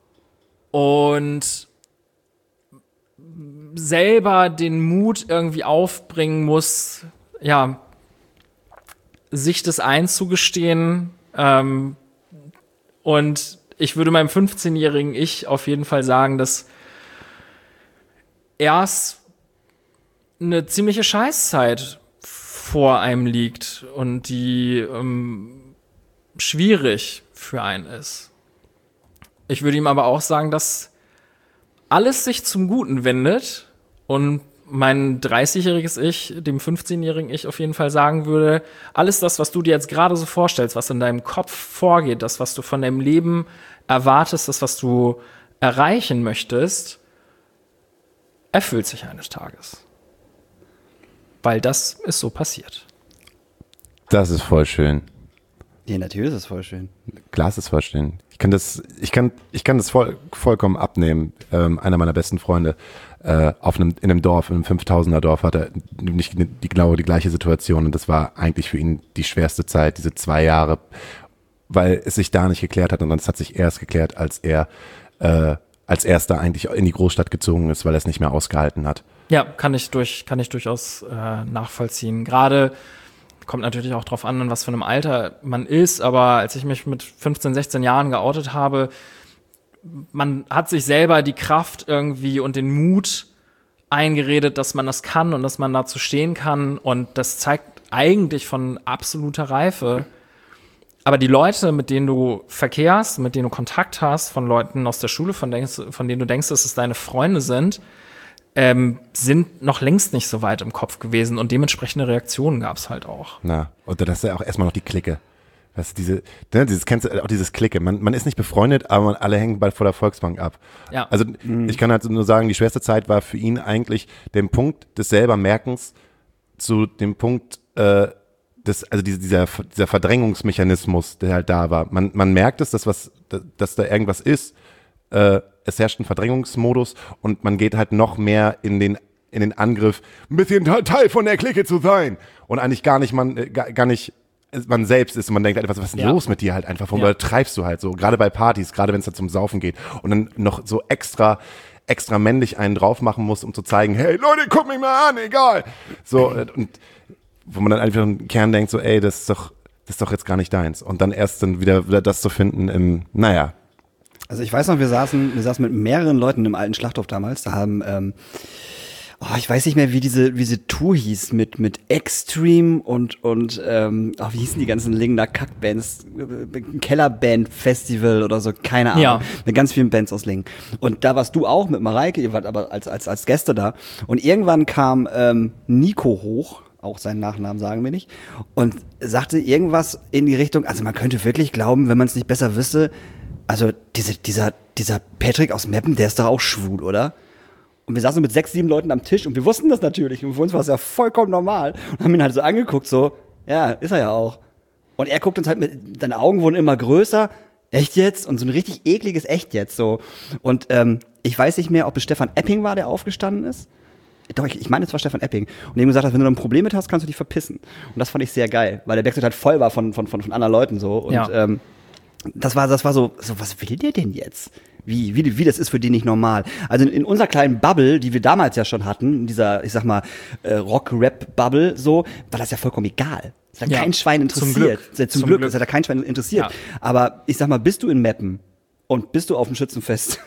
und selber den Mut irgendwie aufbringen muss, ja, sich das einzugestehen. Ähm, und ich würde meinem fünfzehnjährigen Ich auf jeden Fall sagen, dass erst eine ziemliche Scheißzeit vor einem liegt und die ähm, schwierig für einen ist. Ich würde ihm aber auch sagen, dass alles sich zum Guten wendet und mein dreißigjähriges Ich, dem fünfzehnjährigen Ich auf jeden Fall sagen würde, alles das, was du dir jetzt gerade so vorstellst, was in deinem Kopf vorgeht, das, was du von deinem Leben erwartest, das, was du erreichen möchtest, erfüllt sich eines Tages. Weil das ist so passiert. Das ist voll schön. Ja, natürlich ist es voll schön. Glas ist voll schön. Ich kann das, ich kann, ich kann das voll, vollkommen abnehmen. Ähm, einer meiner besten Freunde äh, auf einem, in einem Dorf, in einem fünftausender Dorf, hatte nicht die, genau die gleiche Situation und das war eigentlich für ihn die schwerste Zeit, diese zwei Jahre, weil es sich da nicht geklärt hat und dann es hat sich erst geklärt, als er äh, als erster eigentlich in die Großstadt gezogen ist, weil er es nicht mehr ausgehalten hat. Ja, kann ich durch, kann ich durchaus äh, nachvollziehen. Gerade kommt natürlich auch drauf an, in was für einem Alter man ist, aber als ich mich mit fünfzehn, sechzehn Jahren geoutet habe, man hat sich selber die Kraft irgendwie und den Mut eingeredet, dass man das kann und dass man dazu stehen kann und das zeigt eigentlich von absoluter Reife. Aber die Leute, mit denen du verkehrst, mit denen du Kontakt hast, von Leuten aus der Schule, von, denkst, von denen du denkst, dass es deine Freunde sind, ähm, sind noch längst nicht so weit im Kopf gewesen und dementsprechende Reaktionen gab es halt auch. Na, und das ist ja auch erstmal noch die Clique. Das ist diese, ne, dieses, kennst du auch dieses Clique. Man, man ist nicht befreundet, aber man, alle hängen bald vor der Volksbank ab. Ja. Also mhm. ich kann halt nur sagen, die schwerste Zeit war für ihn eigentlich den Punkt des selber Merkens zu dem Punkt, äh, des, also dieser, dieser, dieser Verdrängungsmechanismus, der halt da war. Man, man merkt es, dass was, dass da irgendwas ist. Äh, es herrscht ein Verdrängungsmodus und man geht halt noch mehr in den in den Angriff, ein bisschen Teil von der Clique zu sein und eigentlich gar nicht man gar, gar nicht man selbst ist und man denkt halt, was, was ist denn ja. los mit dir halt einfach, warum ja. treibst du halt so, gerade bei Partys, gerade wenn es da zum Saufen geht und dann noch so extra extra männlich einen drauf machen muss, um zu zeigen, hey Leute, guck mich mal an, egal. So und wo man dann einfach im Kern denkt, so ey, das ist doch das ist doch jetzt gar nicht deins und dann erst dann wieder, wieder das zu finden im, naja. Also ich weiß noch, wir saßen, wir saßen mit mehreren Leuten im alten Schlachthof damals. Da haben, ähm, oh, ich weiß nicht mehr, wie diese, wie diese Tour hieß mit mit Extreme und und ähm, oh, wie hießen die ganzen Lingener Kackbands, Kellerband Festival oder so, keine Ahnung, ja. mit ganz vielen Bands aus Lingen. Und da warst du auch mit Mareike, ihr wart aber als als als Gäste da. Und irgendwann kam ähm, Nico hoch. Auch seinen Nachnamen sagen wir nicht. Und sagte irgendwas in die Richtung, also man könnte wirklich glauben, wenn man es nicht besser wüsste, also diese, dieser, dieser Patrick aus Meppen, der ist doch auch schwul, oder? Und wir saßen mit sechs, sieben Leuten am Tisch und wir wussten das natürlich. Und für uns war es ja vollkommen normal. Und haben ihn halt so angeguckt, so, ja, ist er ja auch. Und er guckt uns halt mit, seine Augen wurden immer größer. Echt jetzt? Und so ein richtig ekliges Echt jetzt, so. Und ähm, ich weiß nicht mehr, ob es Stefan Epping war, der aufgestanden ist. Doch, ich, ich meine, es war Stefan Epping. Und ihm gesagt hat, wenn du ein Problem mit hast, kannst du dich verpissen. Und das fand ich sehr geil, weil der Backstage halt voll war von, von, von, von anderen Leuten, so. Und, ja. ähm, Das war, das war so, so, was will der denn jetzt? Wie, wie, wie, das ist für die nicht normal. Also in, in unserer kleinen Bubble, die wir damals ja schon hatten, in dieser, ich sag mal, äh, Rock-Rap-Bubble, so, war das ja vollkommen egal. Es hat ja. kein Schwein interessiert. Zum Glück. Zum, Zum Glück, Glück. es hat ja kein Schwein interessiert. Ja. Aber ich sag mal, bist du in Meppen und bist du auf dem Schützenfest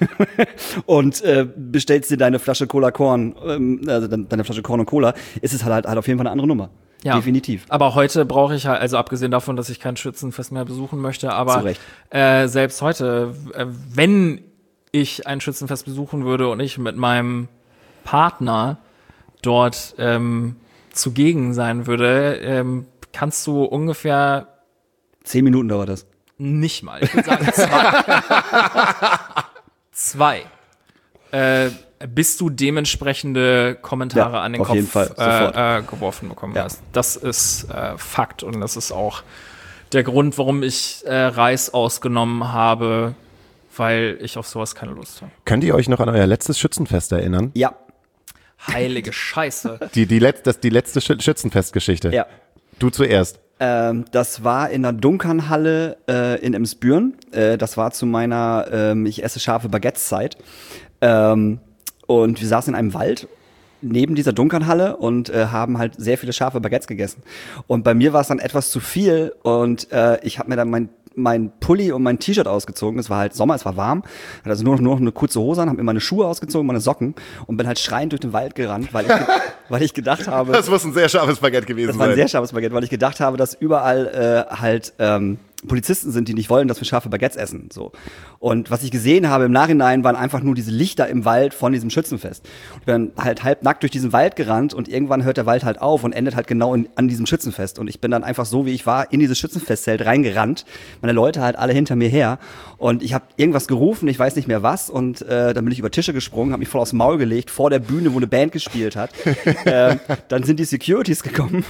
und äh, bestellst dir deine Flasche Cola Korn, ähm, also deine Flasche Korn und Cola, ist es halt, halt auf jeden Fall eine andere Nummer. Ja, definitiv. Aber heute brauche ich halt, also abgesehen davon, dass ich kein Schützenfest mehr besuchen möchte, aber äh, selbst heute, äh, wenn ich ein Schützenfest besuchen würde und ich mit meinem Partner dort ähm, zugegen sein würde, ähm, kannst du ungefähr Zehn Minuten dauert das. Nicht mal. Ich würde sagen zwei. zwei. Äh, bis du dementsprechende Kommentare Ja, an den auf Kopf jeden Fall, sofort. äh, äh, geworfen bekommen Ja. hast. Das ist äh, Fakt und das ist auch der Grund, warum ich äh, Reis ausgenommen habe, weil ich auf sowas keine Lust habe. Könnt ihr euch noch an euer letztes Schützenfest erinnern? Ja, Heilige Scheiße. Die, die, Letz-, das, die letzte Schü- Schützenfestgeschichte. ja. Du zuerst. Ähm, das war in der Dunkernhalle äh, in Emsbüren. Äh, das war zu meiner ähm, Ich esse scharfe Baguettes-Zeit. Ähm, und wir saßen in einem Wald neben dieser Dunkernhalle und äh, haben halt sehr viele scharfe Baguettes gegessen. Und bei mir war es dann etwas zu viel und äh, ich habe mir dann mein mein Pulli und mein T-Shirt ausgezogen. Es war halt Sommer, es war warm. Hatte also nur noch, nur noch eine kurze Hose an, habe mir meine Schuhe ausgezogen, meine Socken und bin halt schreiend durch den Wald gerannt, weil ich, ge- weil ich gedacht habe, Das muss ein sehr scharfes Baguette gewesen das war ein sein. sehr scharfes Baguette, weil ich gedacht habe, dass überall äh, halt ähm, Polizisten sind, die nicht wollen, dass wir scharfe Baguettes essen. So. Und was ich gesehen habe im Nachhinein, waren einfach nur diese Lichter im Wald von diesem Schützenfest. Ich bin dann halt halb nackt durch diesen Wald gerannt und irgendwann hört der Wald halt auf und endet halt genau in, an diesem Schützenfest. Und ich bin dann einfach so, wie ich war, in dieses Schützenfestzelt reingerannt. Meine Leute halt alle hinter mir her. Und ich habe irgendwas gerufen, ich weiß nicht mehr was. Und äh, dann bin ich über Tische gesprungen, habe mich voll aufs Maul gelegt, vor der Bühne, wo eine Band gespielt hat. ähm, dann sind die Securities gekommen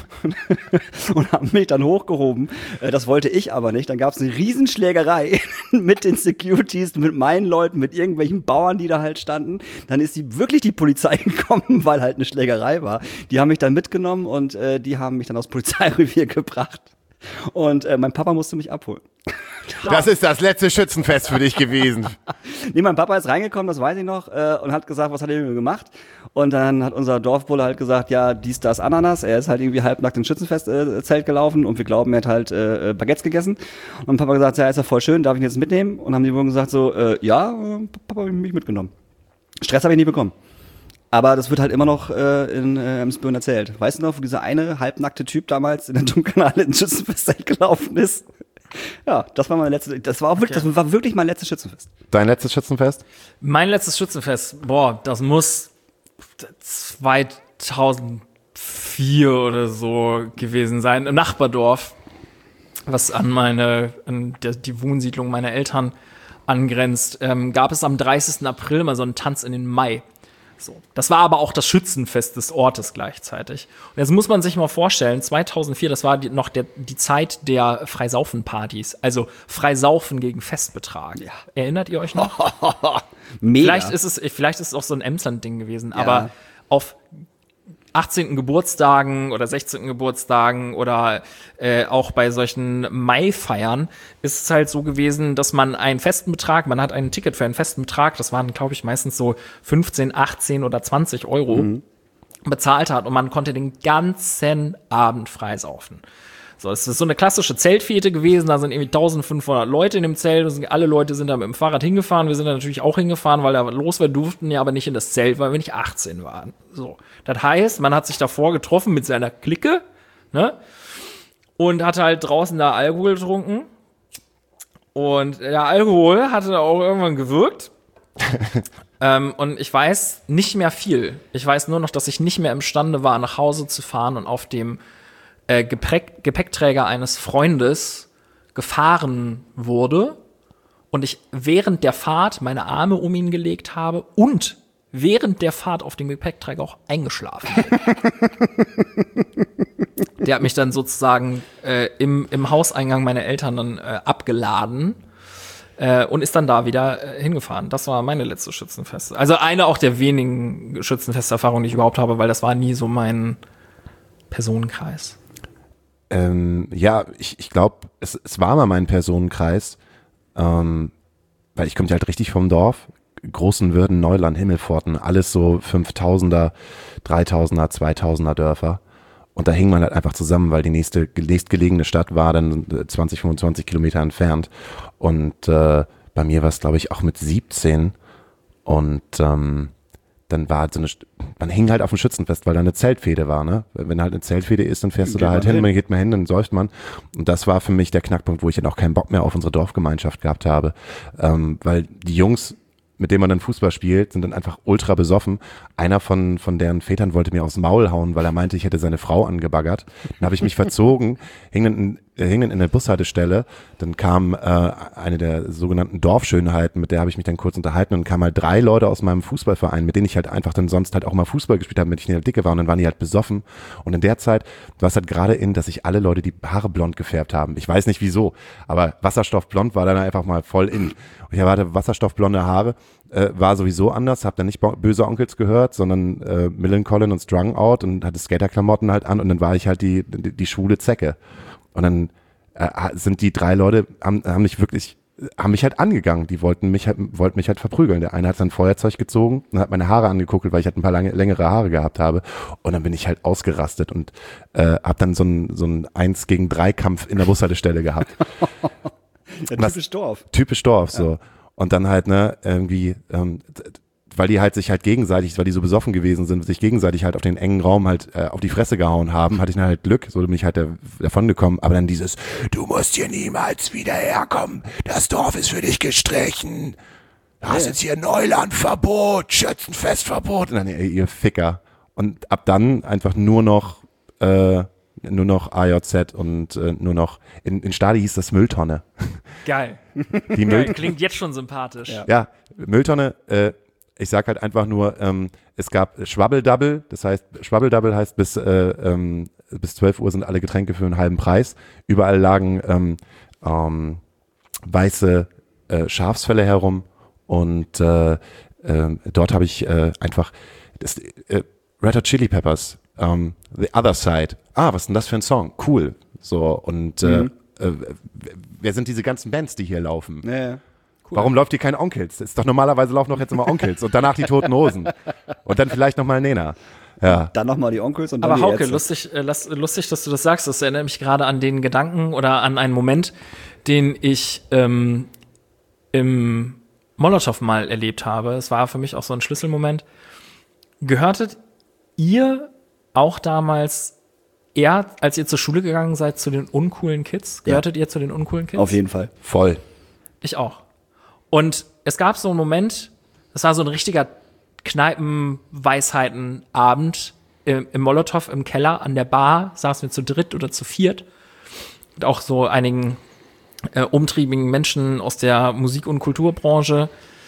und haben mich dann hochgehoben. Äh, das wollte ich aber nicht. Dann gab es eine Riesenschlägerei mit den Securities, mit meinen Leuten, mit irgendwelchen Bauern, die da halt standen. Dann ist die, wirklich die Polizei gekommen, weil halt eine Schlägerei war. Die haben mich dann mitgenommen und äh, die haben mich dann aufs Polizeirevier gebracht. Und äh, mein Papa musste mich abholen. Das ist das letzte Schützenfest für dich gewesen. Nee, mein Papa ist reingekommen, das weiß ich noch, äh, und hat gesagt, was hat er denn gemacht? Und dann hat unser Dorfbulle halt gesagt, ja, dies, das, Ananas. Er ist halt irgendwie halbnackt ins Schützenfestzelt äh, gelaufen und wir glauben, er hat halt äh, Baguettes gegessen. Und mein Papa gesagt, ja, ist ja voll schön, darf ich ihn jetzt mitnehmen? Und haben die wohl gesagt so, äh, ja, äh, Papa, hab ich mich mitgenommen. Stress habe ich nie bekommen. Aber das wird halt immer noch äh, in äh, Emsbüren erzählt. Weißt du noch, wo dieser eine halbnackte Typ damals in der Dunkernhalle ins Schützenfestzelt gelaufen ist? Ja, das war mein letztes, das war auch wirklich, Okay. das war wirklich mein letztes Schützenfest. Dein letztes Schützenfest? Mein letztes Schützenfest, boah, das muss zweitausendvier oder so gewesen sein, im Nachbardorf, was an meine, an der, die Wohnsiedlung meiner Eltern angrenzt, ähm, gab es am dreißigsten April mal so einen Tanz in den Mai. So. Das war aber auch das Schützenfest des Ortes gleichzeitig. Und jetzt muss man sich mal vorstellen, zweitausendvier, das war die, noch der, die Zeit der Freisaufen-Partys. Also Freisaufen gegen Festbetrag. Ja. Erinnert ihr euch noch? Mega. Vielleicht ist es, vielleicht ist es auch so ein Emsland-Ding gewesen, aber auf achtzehnten Geburtstagen oder sechzehnten Geburtstagen oder äh, auch bei solchen Mai-Feiern ist es halt so gewesen, dass man einen festen Betrag, man hat ein Ticket für einen festen Betrag, das waren, glaube ich, meistens so fünfzehn, achtzehn oder zwanzig Euro, mhm. bezahlt hat und man konnte den ganzen Abend freisaufen. So, es ist so eine klassische Zeltfete gewesen, da sind irgendwie eintausendfünfhundert Leute in dem Zelt, und alle Leute sind da mit dem Fahrrad hingefahren, wir sind da natürlich auch hingefahren, weil da los wir durften ja aber nicht in das Zelt, weil wir nicht achtzehn waren. So, das heißt, man hat sich davor getroffen mit seiner Clique, ne, und hatte halt draußen da Alkohol getrunken und der Alkohol hatte auch irgendwann gewirkt. ähm, und ich weiß nicht mehr viel. Ich weiß nur noch, dass ich nicht mehr imstande war, nach Hause zu fahren und auf dem Äh, Gepäck, Gepäckträger eines Freundes gefahren wurde und ich während der Fahrt meine Arme um ihn gelegt habe und während der Fahrt auf dem Gepäckträger auch eingeschlafen bin. Der hat mich dann sozusagen äh, im, im Hauseingang meiner Eltern dann äh, abgeladen äh, und ist dann da wieder äh, hingefahren. Das war meine letzte Schützenfest. Also eine auch der wenigen Schützenfesterfahrungen, die ich überhaupt habe, weil das war nie so mein Personenkreis. Ähm, ja, ich, ich glaube, es, es war mal mein Personenkreis, ähm, weil ich komme ja halt richtig vom Dorf, Großenwürden, Neuland, Himmelpforten, alles so fünftausender, dreitausender, zweitausender Dörfer. Und da hing man halt einfach zusammen, weil die nächste nächstgelegene Stadt war dann zwanzig, fünfundzwanzig Kilometer entfernt. Und äh, bei mir war es, glaube ich, auch mit siebzehn. Und ähm, dann war halt so eine, man hing halt auf dem Schützenfest, weil da eine Zeltfehde war, ne? Wenn halt eine Zeltfehde ist, dann fährst du Geht da halt man hin, hin. man geht mal hin, dann säuft man. Und das war für mich der Knackpunkt, wo ich dann auch keinen Bock mehr auf unsere Dorfgemeinschaft gehabt habe. Ähm, weil die Jungs, mit denen man dann Fußball spielt, sind dann einfach ultra besoffen. Einer von, von deren Vätern wollte mir aufs Maul hauen, weil er meinte, ich hätte seine Frau angebaggert. Dann habe ich mich verzogen, hing dann in, hingen in der Bushaltestelle, dann kam äh, eine der sogenannten Dorfschönheiten, mit der habe ich mich dann kurz unterhalten und kamen halt drei Leute aus meinem Fußballverein, mit denen ich halt einfach dann sonst halt auch mal Fußball gespielt habe, mit denen ich halt dicke war und dann waren die halt besoffen und in der Zeit war es halt gerade in, dass sich alle Leute die Haare blond gefärbt haben. Ich weiß nicht wieso, aber Wasserstoffblond war dann einfach mal voll in. Und ich hatte wasserstoffblonde Haare, äh, war sowieso anders, habe dann nicht Böse Onkels gehört, sondern äh, Millencolin und Strung Out und hatte Skaterklamotten halt an und dann war ich halt die, die, die schwule Zecke. Und dann äh, sind die drei Leute, haben, haben mich wirklich, haben mich halt angegangen. Die wollten mich halt, wollten mich halt verprügeln. Der eine hat sein Feuerzeug gezogen und hat meine Haare angeguckt, weil ich halt ein paar lange, längere Haare gehabt habe. Und dann bin ich halt ausgerastet und äh, habe dann so einen so einen eins gegen drei Kampf in der Bushaltestelle gehabt. Ja, Was, typisch Dorf. Typisch Dorf, so. Und dann halt, ne, irgendwie, ähm, weil die halt sich halt gegenseitig, weil die so besoffen gewesen sind, sich gegenseitig halt auf den engen Raum halt äh, auf die Fresse gehauen haben, hatte ich dann halt Glück, so bin ich halt da, davon gekommen. Aber dann dieses, du musst hier niemals wieder herkommen, das Dorf ist für dich gestrichen, du hast jetzt hier Neulandverbot, Schützenfestverbot. Und dann, ey, ihr Ficker. Und ab dann einfach nur noch, äh, nur noch A J Z und äh, nur noch, in, in Stadi hieß das Mülltonne. Geil. Die Müll, Geil. Klingt jetzt schon sympathisch. Ja. ja, Mülltonne, äh, ich sag halt einfach nur, ähm, es gab Schwabbeldouble, das heißt, Schwabbeldouble heißt, bis, äh, ähm, bis zwölf Uhr sind alle Getränke für einen halben Preis. Überall lagen ähm, ähm, weiße äh, Schafsfelle herum und äh, äh, dort habe ich äh, einfach das, äh, Red Hot Chili Peppers, ähm, The Other Side. Ah, was ist denn das für ein Song? Cool. So, und äh, Mhm. äh, wer sind diese ganzen Bands, die hier laufen? Ja, ja. Warum läuft hier kein Onkels? Das ist doch normalerweise laufen doch jetzt immer Onkels und danach die Toten Hosen. Und dann vielleicht nochmal Nena. Ja. Dann nochmal die Onkels und dann Aber die Hauke, Ärzte. lustig, äh, las- lustig, dass du das sagst. Das erinnert mich gerade an den Gedanken oder an einen Moment, den ich ähm, im Molotow mal erlebt habe. Es war für mich auch so ein Schlüsselmoment. Gehörtet ihr auch damals eher, als ihr zur Schule gegangen seid, zu den uncoolen Kids? Gehörtet ihr zu den uncoolen Kids? Auf jeden Fall. Voll. Ich auch. Und es gab so einen Moment, das war so ein richtiger Kneipen-Weisheiten-Abend im, im Molotow im Keller an der Bar, saßen wir zu dritt oder zu viert. Und auch so einigen äh, umtriebigen Menschen aus der Musik- und Kulturbranche.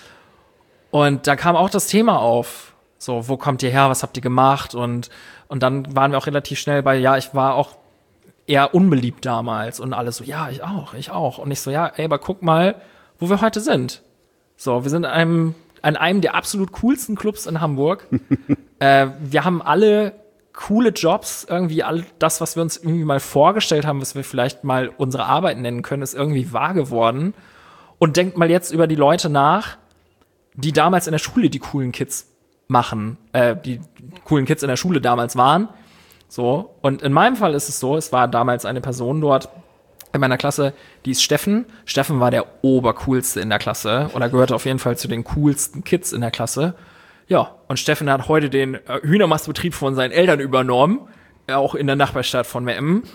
Und da kam auch das Thema auf. So, wo kommt ihr her, was habt ihr gemacht? Und, und dann waren wir auch relativ schnell bei, ja, ich war auch eher unbeliebt damals. Und alle so, ja, ich auch, ich auch. Und ich so, ja, ey, aber guck mal, wo wir heute sind. So, wir sind in einem, an einem der absolut coolsten Clubs in Hamburg. äh, wir haben alle coole Jobs, irgendwie all das, was wir uns irgendwie mal vorgestellt haben, was wir vielleicht mal unsere Arbeit nennen können, ist irgendwie wahr geworden. Und denkt mal jetzt über die Leute nach, die damals in der Schule die coolen Kids machen, äh, die coolen Kids in der Schule damals waren. So, und in meinem Fall ist es so, es war damals eine Person dort in meiner Klasse, die ist Steffen. Steffen war der obercoolste in der Klasse und er gehörte auf jeden Fall zu den coolsten Kids in der Klasse. Ja, und Steffen hat heute den äh, Hühnermastbetrieb von seinen Eltern übernommen, äh, auch in der Nachbarstadt von Meppen.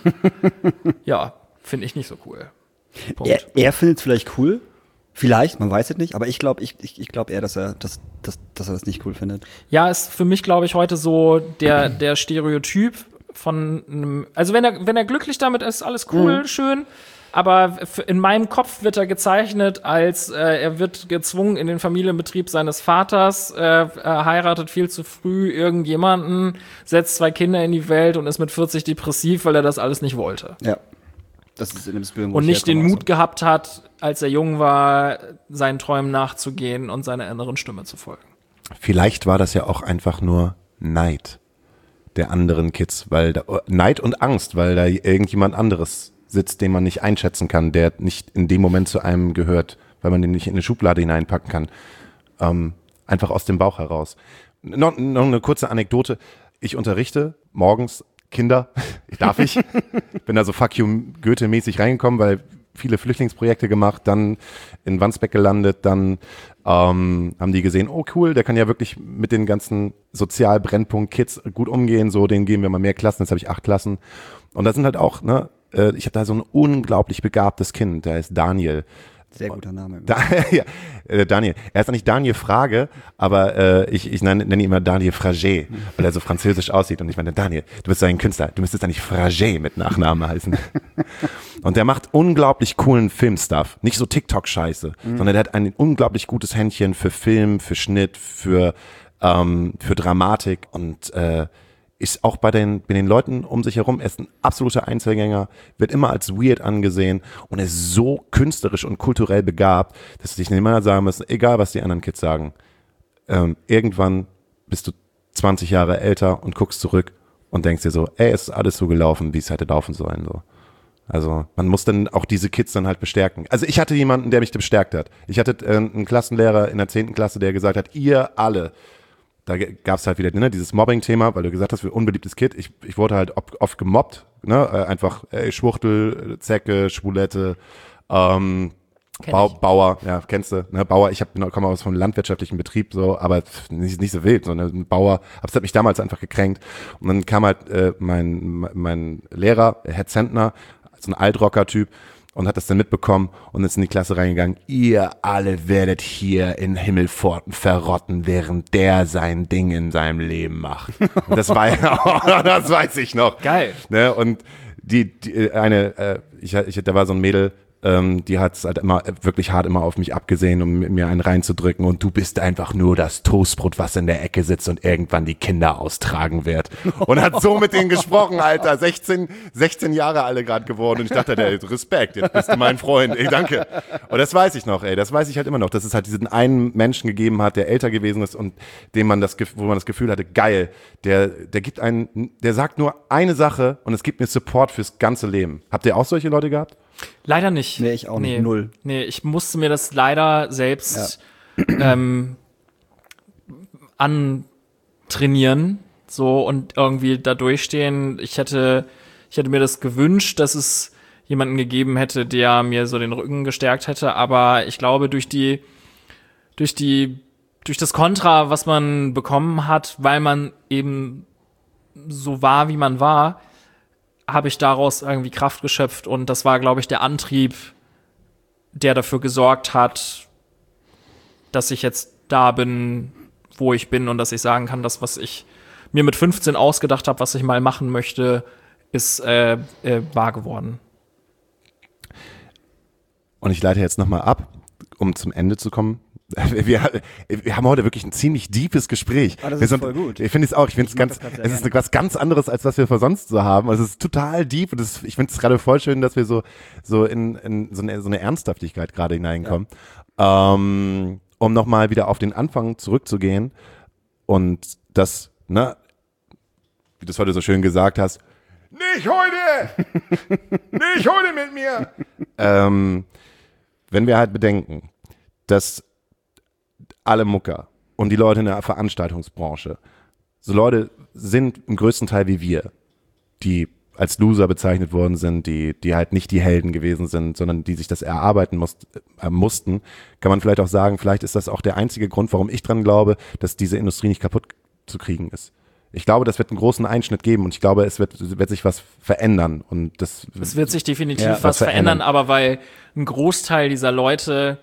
Ja, finde ich nicht so cool. Punkt. Er, er findet es vielleicht cool. Vielleicht, man weiß es nicht, aber ich glaube ich, ich, ich glaub eher, dass er, dass, dass, dass er das nicht cool findet. Ja, ist für mich, glaube ich, heute so der, der Stereotyp von einem, also wenn er, wenn er glücklich damit ist, alles cool, Mhm. schön, aber f- in meinem Kopf wird er gezeichnet als, äh, er wird gezwungen in den Familienbetrieb seines Vaters, äh, er heiratet viel zu früh irgendjemanden, setzt zwei Kinder in die Welt und ist mit vierzig depressiv, weil er das alles nicht wollte. Ja. Das ist in dem Spiel, wo Und ich nicht den herkomme, Mut gehabt hat, als er jung war, seinen Träumen nachzugehen und seiner inneren Stimme zu folgen. Vielleicht war das ja auch einfach nur Neid der anderen Kids, weil da, Neid und Angst, weil da irgendjemand anderes sitzt, den man nicht einschätzen kann, der nicht in dem Moment zu einem gehört, weil man den nicht in eine Schublade hineinpacken kann. Ähm, einfach aus dem Bauch heraus. Noch, noch eine kurze Anekdote. Ich unterrichte morgens Kinder, darf ich, bin da so Fuck you Goethe-mäßig reingekommen, weil viele Flüchtlingsprojekte gemacht, dann in Wandsbek gelandet, dann ähm, haben die gesehen, oh cool, der kann ja wirklich mit den ganzen Sozialbrennpunkt-Kids gut umgehen, so, denen geben wir mal mehr Klassen, jetzt habe ich acht Klassen. Und da sind halt auch, ne, äh, ich habe da so ein unglaublich begabtes Kind, der heißt Daniel. Sehr guter Name. Da, ja, äh, Daniel. Er ist eigentlich Daniel Frage, aber äh, ich, ich nenne, nenne ihn immer Daniel Frage, weil er so französisch aussieht. Und ich meine, Daniel, du bist so ein Künstler, du müsstest eigentlich Frage mit Nachnamen heißen. Und Und der macht unglaublich coolen Filmstuff. Nicht so TikTok-Scheiße, mhm. sondern der hat ein unglaublich gutes Händchen für Film, für Schnitt, für, ähm, für Dramatik und äh, ist auch bei den, bei den Leuten um sich herum, er ist ein absoluter Einzelgänger, wird immer als weird angesehen und er ist so künstlerisch und kulturell begabt, dass sie sich nicht immer sagen müssen, egal was die anderen Kids sagen, ähm, irgendwann bist du zwanzig Jahre älter und guckst zurück und denkst dir so, ey, es ist alles so gelaufen, wie es hätte laufen sollen. So. Also man muss dann auch diese Kids dann halt bestärken. Also ich hatte jemanden, der mich bestärkt hat. Ich hatte äh, einen Klassenlehrer in der zehnten Klasse, der gesagt hat, ihr alle, da gab es halt wieder ne, dieses Mobbing-Thema, weil du gesagt hast, wir unbeliebtes Kind. Ich, ich wurde halt oft, oft gemobbt, ne? Äh, einfach ey, Schwuchtel, Zecke, Schwulette, ähm, Bau, Bauer, ja, kennst du, ne? Bauer, ich hab, komme aus einem landwirtschaftlichen Betrieb, so, aber nicht, nicht so wild, sondern ein Bauer, aber es hat mich damals einfach gekränkt. Und dann kam halt äh, mein, mein Lehrer, Herr Zentner, so ein Altrocker-Typ, und hat das dann mitbekommen und ist in die Klasse reingegangen. Ihr alle werdet hier in Himmelpforten verrotten, während der sein Ding in seinem Leben macht. Und das war ja, das weiß ich noch. Geil. Ne? Und die, die eine, äh, ich, ich, da war so ein Mädel, ähm, die hat es halt immer wirklich hart immer auf mich abgesehen, um mir einen reinzudrücken. Und du bist einfach nur das Toastbrot, was in der Ecke sitzt und irgendwann die Kinder austragen wird. Und hat so mit denen gesprochen, Alter. sechzehn, sechzehn Jahre alle gerade geworden. Und ich dachte, ey, Respekt, jetzt bist du mein Freund. Ey, danke. Und das weiß ich noch, ey. Das weiß ich halt immer noch, dass es halt diesen einen Menschen gegeben hat, der älter gewesen ist und dem man das, wo man das Gefühl hatte, geil, der, der gibt einen, der sagt nur eine Sache und es gibt mir Support fürs ganze Leben. Habt ihr auch solche Leute gehabt? Leider nicht. Nee, ich auch nicht. Null. Nee, ich musste mir das leider selbst ja. ähm, antrainieren, so, und irgendwie da durchstehen. Ich hätte, ich hätte mir das gewünscht, dass es jemanden gegeben hätte, der mir so den Rücken gestärkt hätte, aber ich glaube, durch die, durch die, durch das Kontra, was man bekommen hat, weil man eben so war, wie man war, habe ich daraus irgendwie Kraft geschöpft und das war, glaube ich, der Antrieb, der dafür gesorgt hat, dass ich jetzt da bin, wo ich bin und dass ich sagen kann, das, was ich mir mit fünfzehn ausgedacht habe, was ich mal machen möchte, ist äh, äh, wahr geworden. Und ich leite jetzt nochmal ab, um zum Ende zu kommen. Wir, wir haben heute wirklich ein ziemlich deepes Gespräch. Ah, das wir ist sind, voll gut. Ich finde es auch, ich finde es ganz, es ist was ganz anderes, als was wir sonst so haben. Also es ist total deep und das, ich finde es gerade voll schön, dass wir so, so in, in so, eine, so eine Ernsthaftigkeit gerade hineinkommen. Ja. Ähm, um nochmal wieder auf den Anfang zurückzugehen und das, ne, wie du es heute so schön gesagt hast, nicht heute! Nicht heute mit mir! ähm, wenn wir halt bedenken, dass alle Mucker und die Leute in der Veranstaltungsbranche, so Leute sind im größten Teil wie wir, die als Loser bezeichnet worden sind, die, die halt nicht die Helden gewesen sind, sondern die sich das erarbeiten musst, äh, mussten, kann man vielleicht auch sagen, vielleicht ist das auch der einzige Grund, warum ich dran glaube, dass diese Industrie nicht kaputt zu kriegen ist. Ich glaube, das wird einen großen Einschnitt geben und ich glaube, es wird, wird sich was verändern. Und das es wird sich definitiv ja, was, was verändern, verändern, aber weil ein Großteil dieser Leute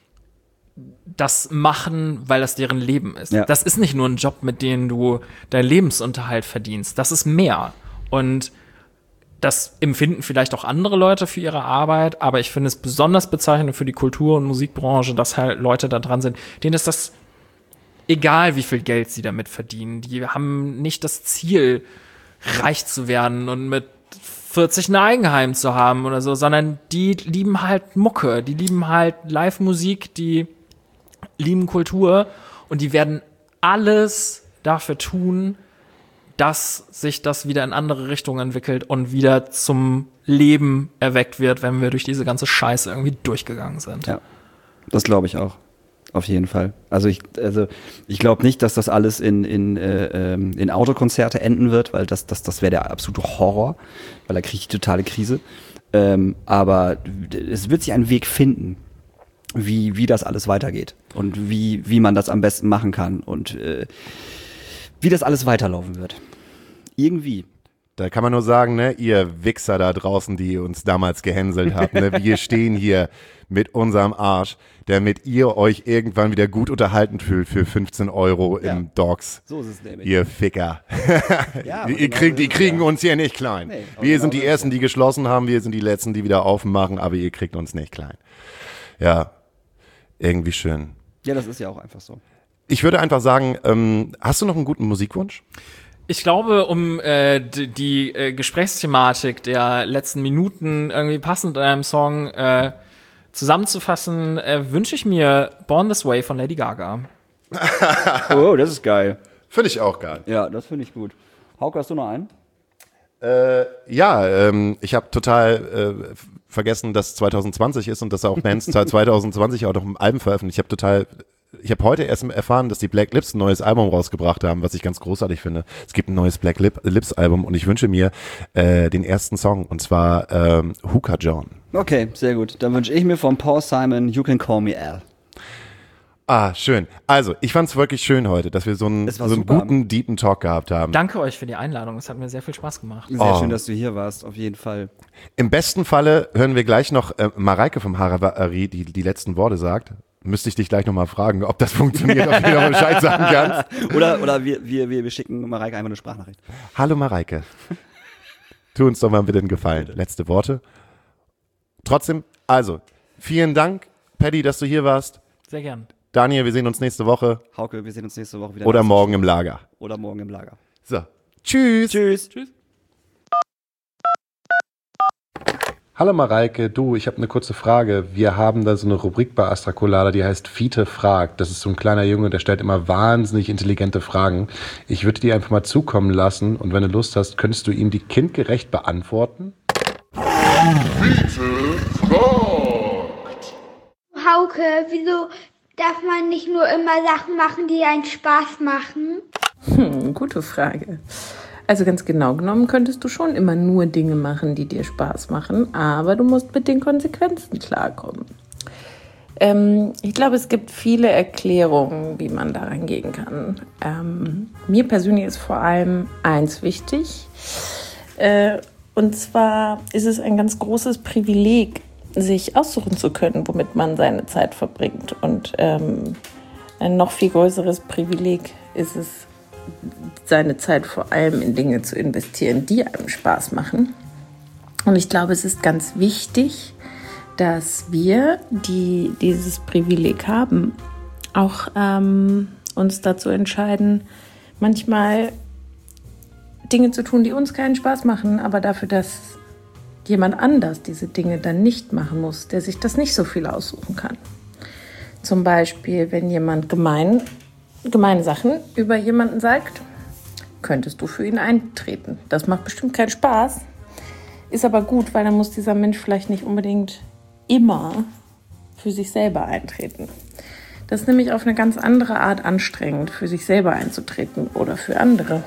das machen, weil das deren Leben ist. Ja. Das ist nicht nur ein Job, mit dem du deinen Lebensunterhalt verdienst. Das ist mehr. Und das empfinden vielleicht auch andere Leute für ihre Arbeit, aber ich finde es besonders bezeichnend für die Kultur- und Musikbranche, dass halt Leute da dran sind, denen ist das egal, wie viel Geld sie damit verdienen. Die haben nicht das Ziel, reich zu werden und mit vierzig ein Eigenheim zu haben oder so, sondern die lieben halt Mucke, die lieben halt Live-Musik, die lieben Kultur und die werden alles dafür tun, dass sich das wieder in andere Richtungen entwickelt und wieder zum Leben erweckt wird, wenn wir durch diese ganze Scheiße irgendwie durchgegangen sind. Ja, das glaube ich auch. Auf jeden Fall. Also ich, also ich glaube nicht, dass das alles in, in, äh, in Autokonzerte enden wird, weil das, das, das wäre der absolute Horror, weil da kriege ich die totale Krise. Ähm, aber es wird sich ein Weg finden, wie, wie das alles weitergeht und wie, wie man das am besten machen kann und äh, wie das alles weiterlaufen wird. Irgendwie. Da kann man nur sagen, ne, ihr Wichser da draußen, die uns damals gehänselt habt, ne, wir stehen hier mit unserem Arsch, damit ihr euch irgendwann wieder gut unterhalten fühlt für fünfzehn Euro Ja. im Dogs. So ist es nämlich. Ihr Ficker. Ja, aber ihr genau kriegt, so die ist es, kriegen ja. uns hier nicht klein. Nee, aber wir genau sind die so ist Ersten, die geschlossen haben, wir sind die Letzten, die wieder aufmachen, aber ihr kriegt uns nicht klein. Ja, irgendwie schön. Ja, das ist ja auch einfach so. Ich würde einfach sagen, ähm, hast du noch einen guten Musikwunsch? Ich glaube, um äh, die, die äh, Gesprächsthematik der letzten Minuten irgendwie passend in einem Song äh, zusammenzufassen, äh, wünsche ich mir Born This Way von Lady Gaga. Oh, das ist geil. Finde ich auch geil. Ja, das finde ich gut. Hauke, hast du noch einen? Äh, ja, ähm, ich habe total äh, vergessen, dass zwanzig zwanzig ist und dass auch Bands zwanzig zwanzig auch noch Alben veröffentlicht. Ich habe total, ich habe heute erst erfahren, dass die Black Lips ein neues Album rausgebracht haben, was ich ganz großartig finde. Es gibt ein neues Black Lip, Lips Album und ich wünsche mir äh, den ersten Song und zwar ähm, Hookah John. Okay, sehr gut. Dann wünsche ich mir von Paul Simon You Can Call Me Al. Ah, schön. Also, ich fand es wirklich schön heute, dass wir so einen, Es so war einen super. guten, deepen Talk gehabt haben. Danke euch für die Einladung, es hat mir sehr viel Spaß gemacht. Sehr Oh. schön, dass du hier warst, auf jeden Fall. Im besten Falle hören wir gleich noch äh, Mareike vom Haravari, die die letzten Worte sagt. Müsste ich dich gleich nochmal fragen, ob das funktioniert, ob du noch Bescheid sagen kannst. Oder, oder wir, wir, wir, wir schicken Mareike einfach eine Sprachnachricht. Hallo Mareike. Tu uns doch mal bitte einen Gefallen. Letzte Worte. Trotzdem, also, vielen Dank, Paddy, dass du hier warst. Sehr gern. Daniel, wir sehen uns nächste Woche Hauke, wir sehen uns nächste Woche wieder. oder nach- morgen im Lager. Oder morgen im Lager. So, tschüss. Tschüss. Tschüss. Hallo Mareike, du, ich habe eine kurze Frage. Wir haben da so eine Rubrik bei Astra Colada, die heißt Fiete fragt. Das ist so ein kleiner Junge, der stellt immer wahnsinnig intelligente Fragen. Ich würde die einfach mal zukommen lassen und wenn du Lust hast, könntest du ihm die kindgerecht beantworten? Hauke, wieso darf man nicht nur immer Sachen machen, die einen Spaß machen? Hm, gute Frage. Also ganz genau genommen könntest du schon immer nur Dinge machen, die dir Spaß machen, aber du musst mit den Konsequenzen klarkommen. Ähm, ich glaube, es gibt viele Erklärungen, wie man da rangehen kann. Ähm, mir persönlich ist vor allem eins wichtig. Äh, und zwar ist es ein ganz großes Privileg, sich aussuchen zu können, womit man seine Zeit verbringt. Und ähm, ein noch viel größeres Privileg ist es, seine Zeit vor allem in Dinge zu investieren, die einem Spaß machen. Und ich glaube, es ist ganz wichtig, dass wir, die dieses Privileg haben, auch ähm, uns dazu entscheiden, manchmal Dinge zu tun, die uns keinen Spaß machen, aber dafür, dass jemand anders diese Dinge dann nicht machen muss, der sich das nicht so viel aussuchen kann. Zum Beispiel, wenn jemand gemein gemeine Sachen über jemanden sagt, könntest du für ihn eintreten. Das macht bestimmt keinen Spaß, ist aber gut, weil dann muss dieser Mensch vielleicht nicht unbedingt immer für sich selber eintreten. Das ist nämlich auf eine ganz andere Art anstrengend, für sich selber einzutreten oder für andere.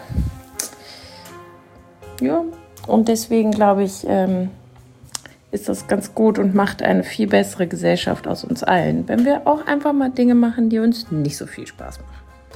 Ja, und deswegen glaube ich, ähm, ist das ganz gut und macht eine viel bessere Gesellschaft aus uns allen, wenn wir auch einfach mal Dinge machen, die uns nicht so viel Spaß machen.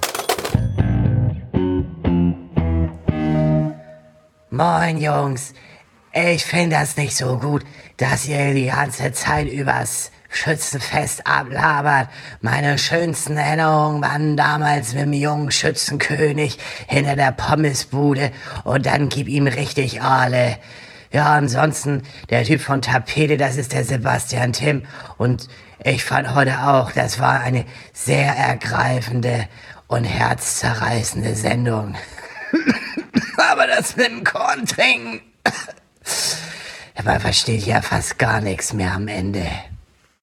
Moin Jungs, ich finde das nicht so gut, dass ihr die ganze Zeit übers Schützenfest ablabert. Meine schönsten Erinnerungen waren damals mit dem jungen Schützenkönig hinter der Pommesbude und dann gib ihm richtig alle. Ja, ansonsten, der Typ von Tapete, das ist der Sebastian Timm und ich fand heute auch, das war eine sehr ergreifende und herzzerreißende Sendung. Aber das mit dem Korn trinken, man versteht ja fast gar nichts mehr am Ende.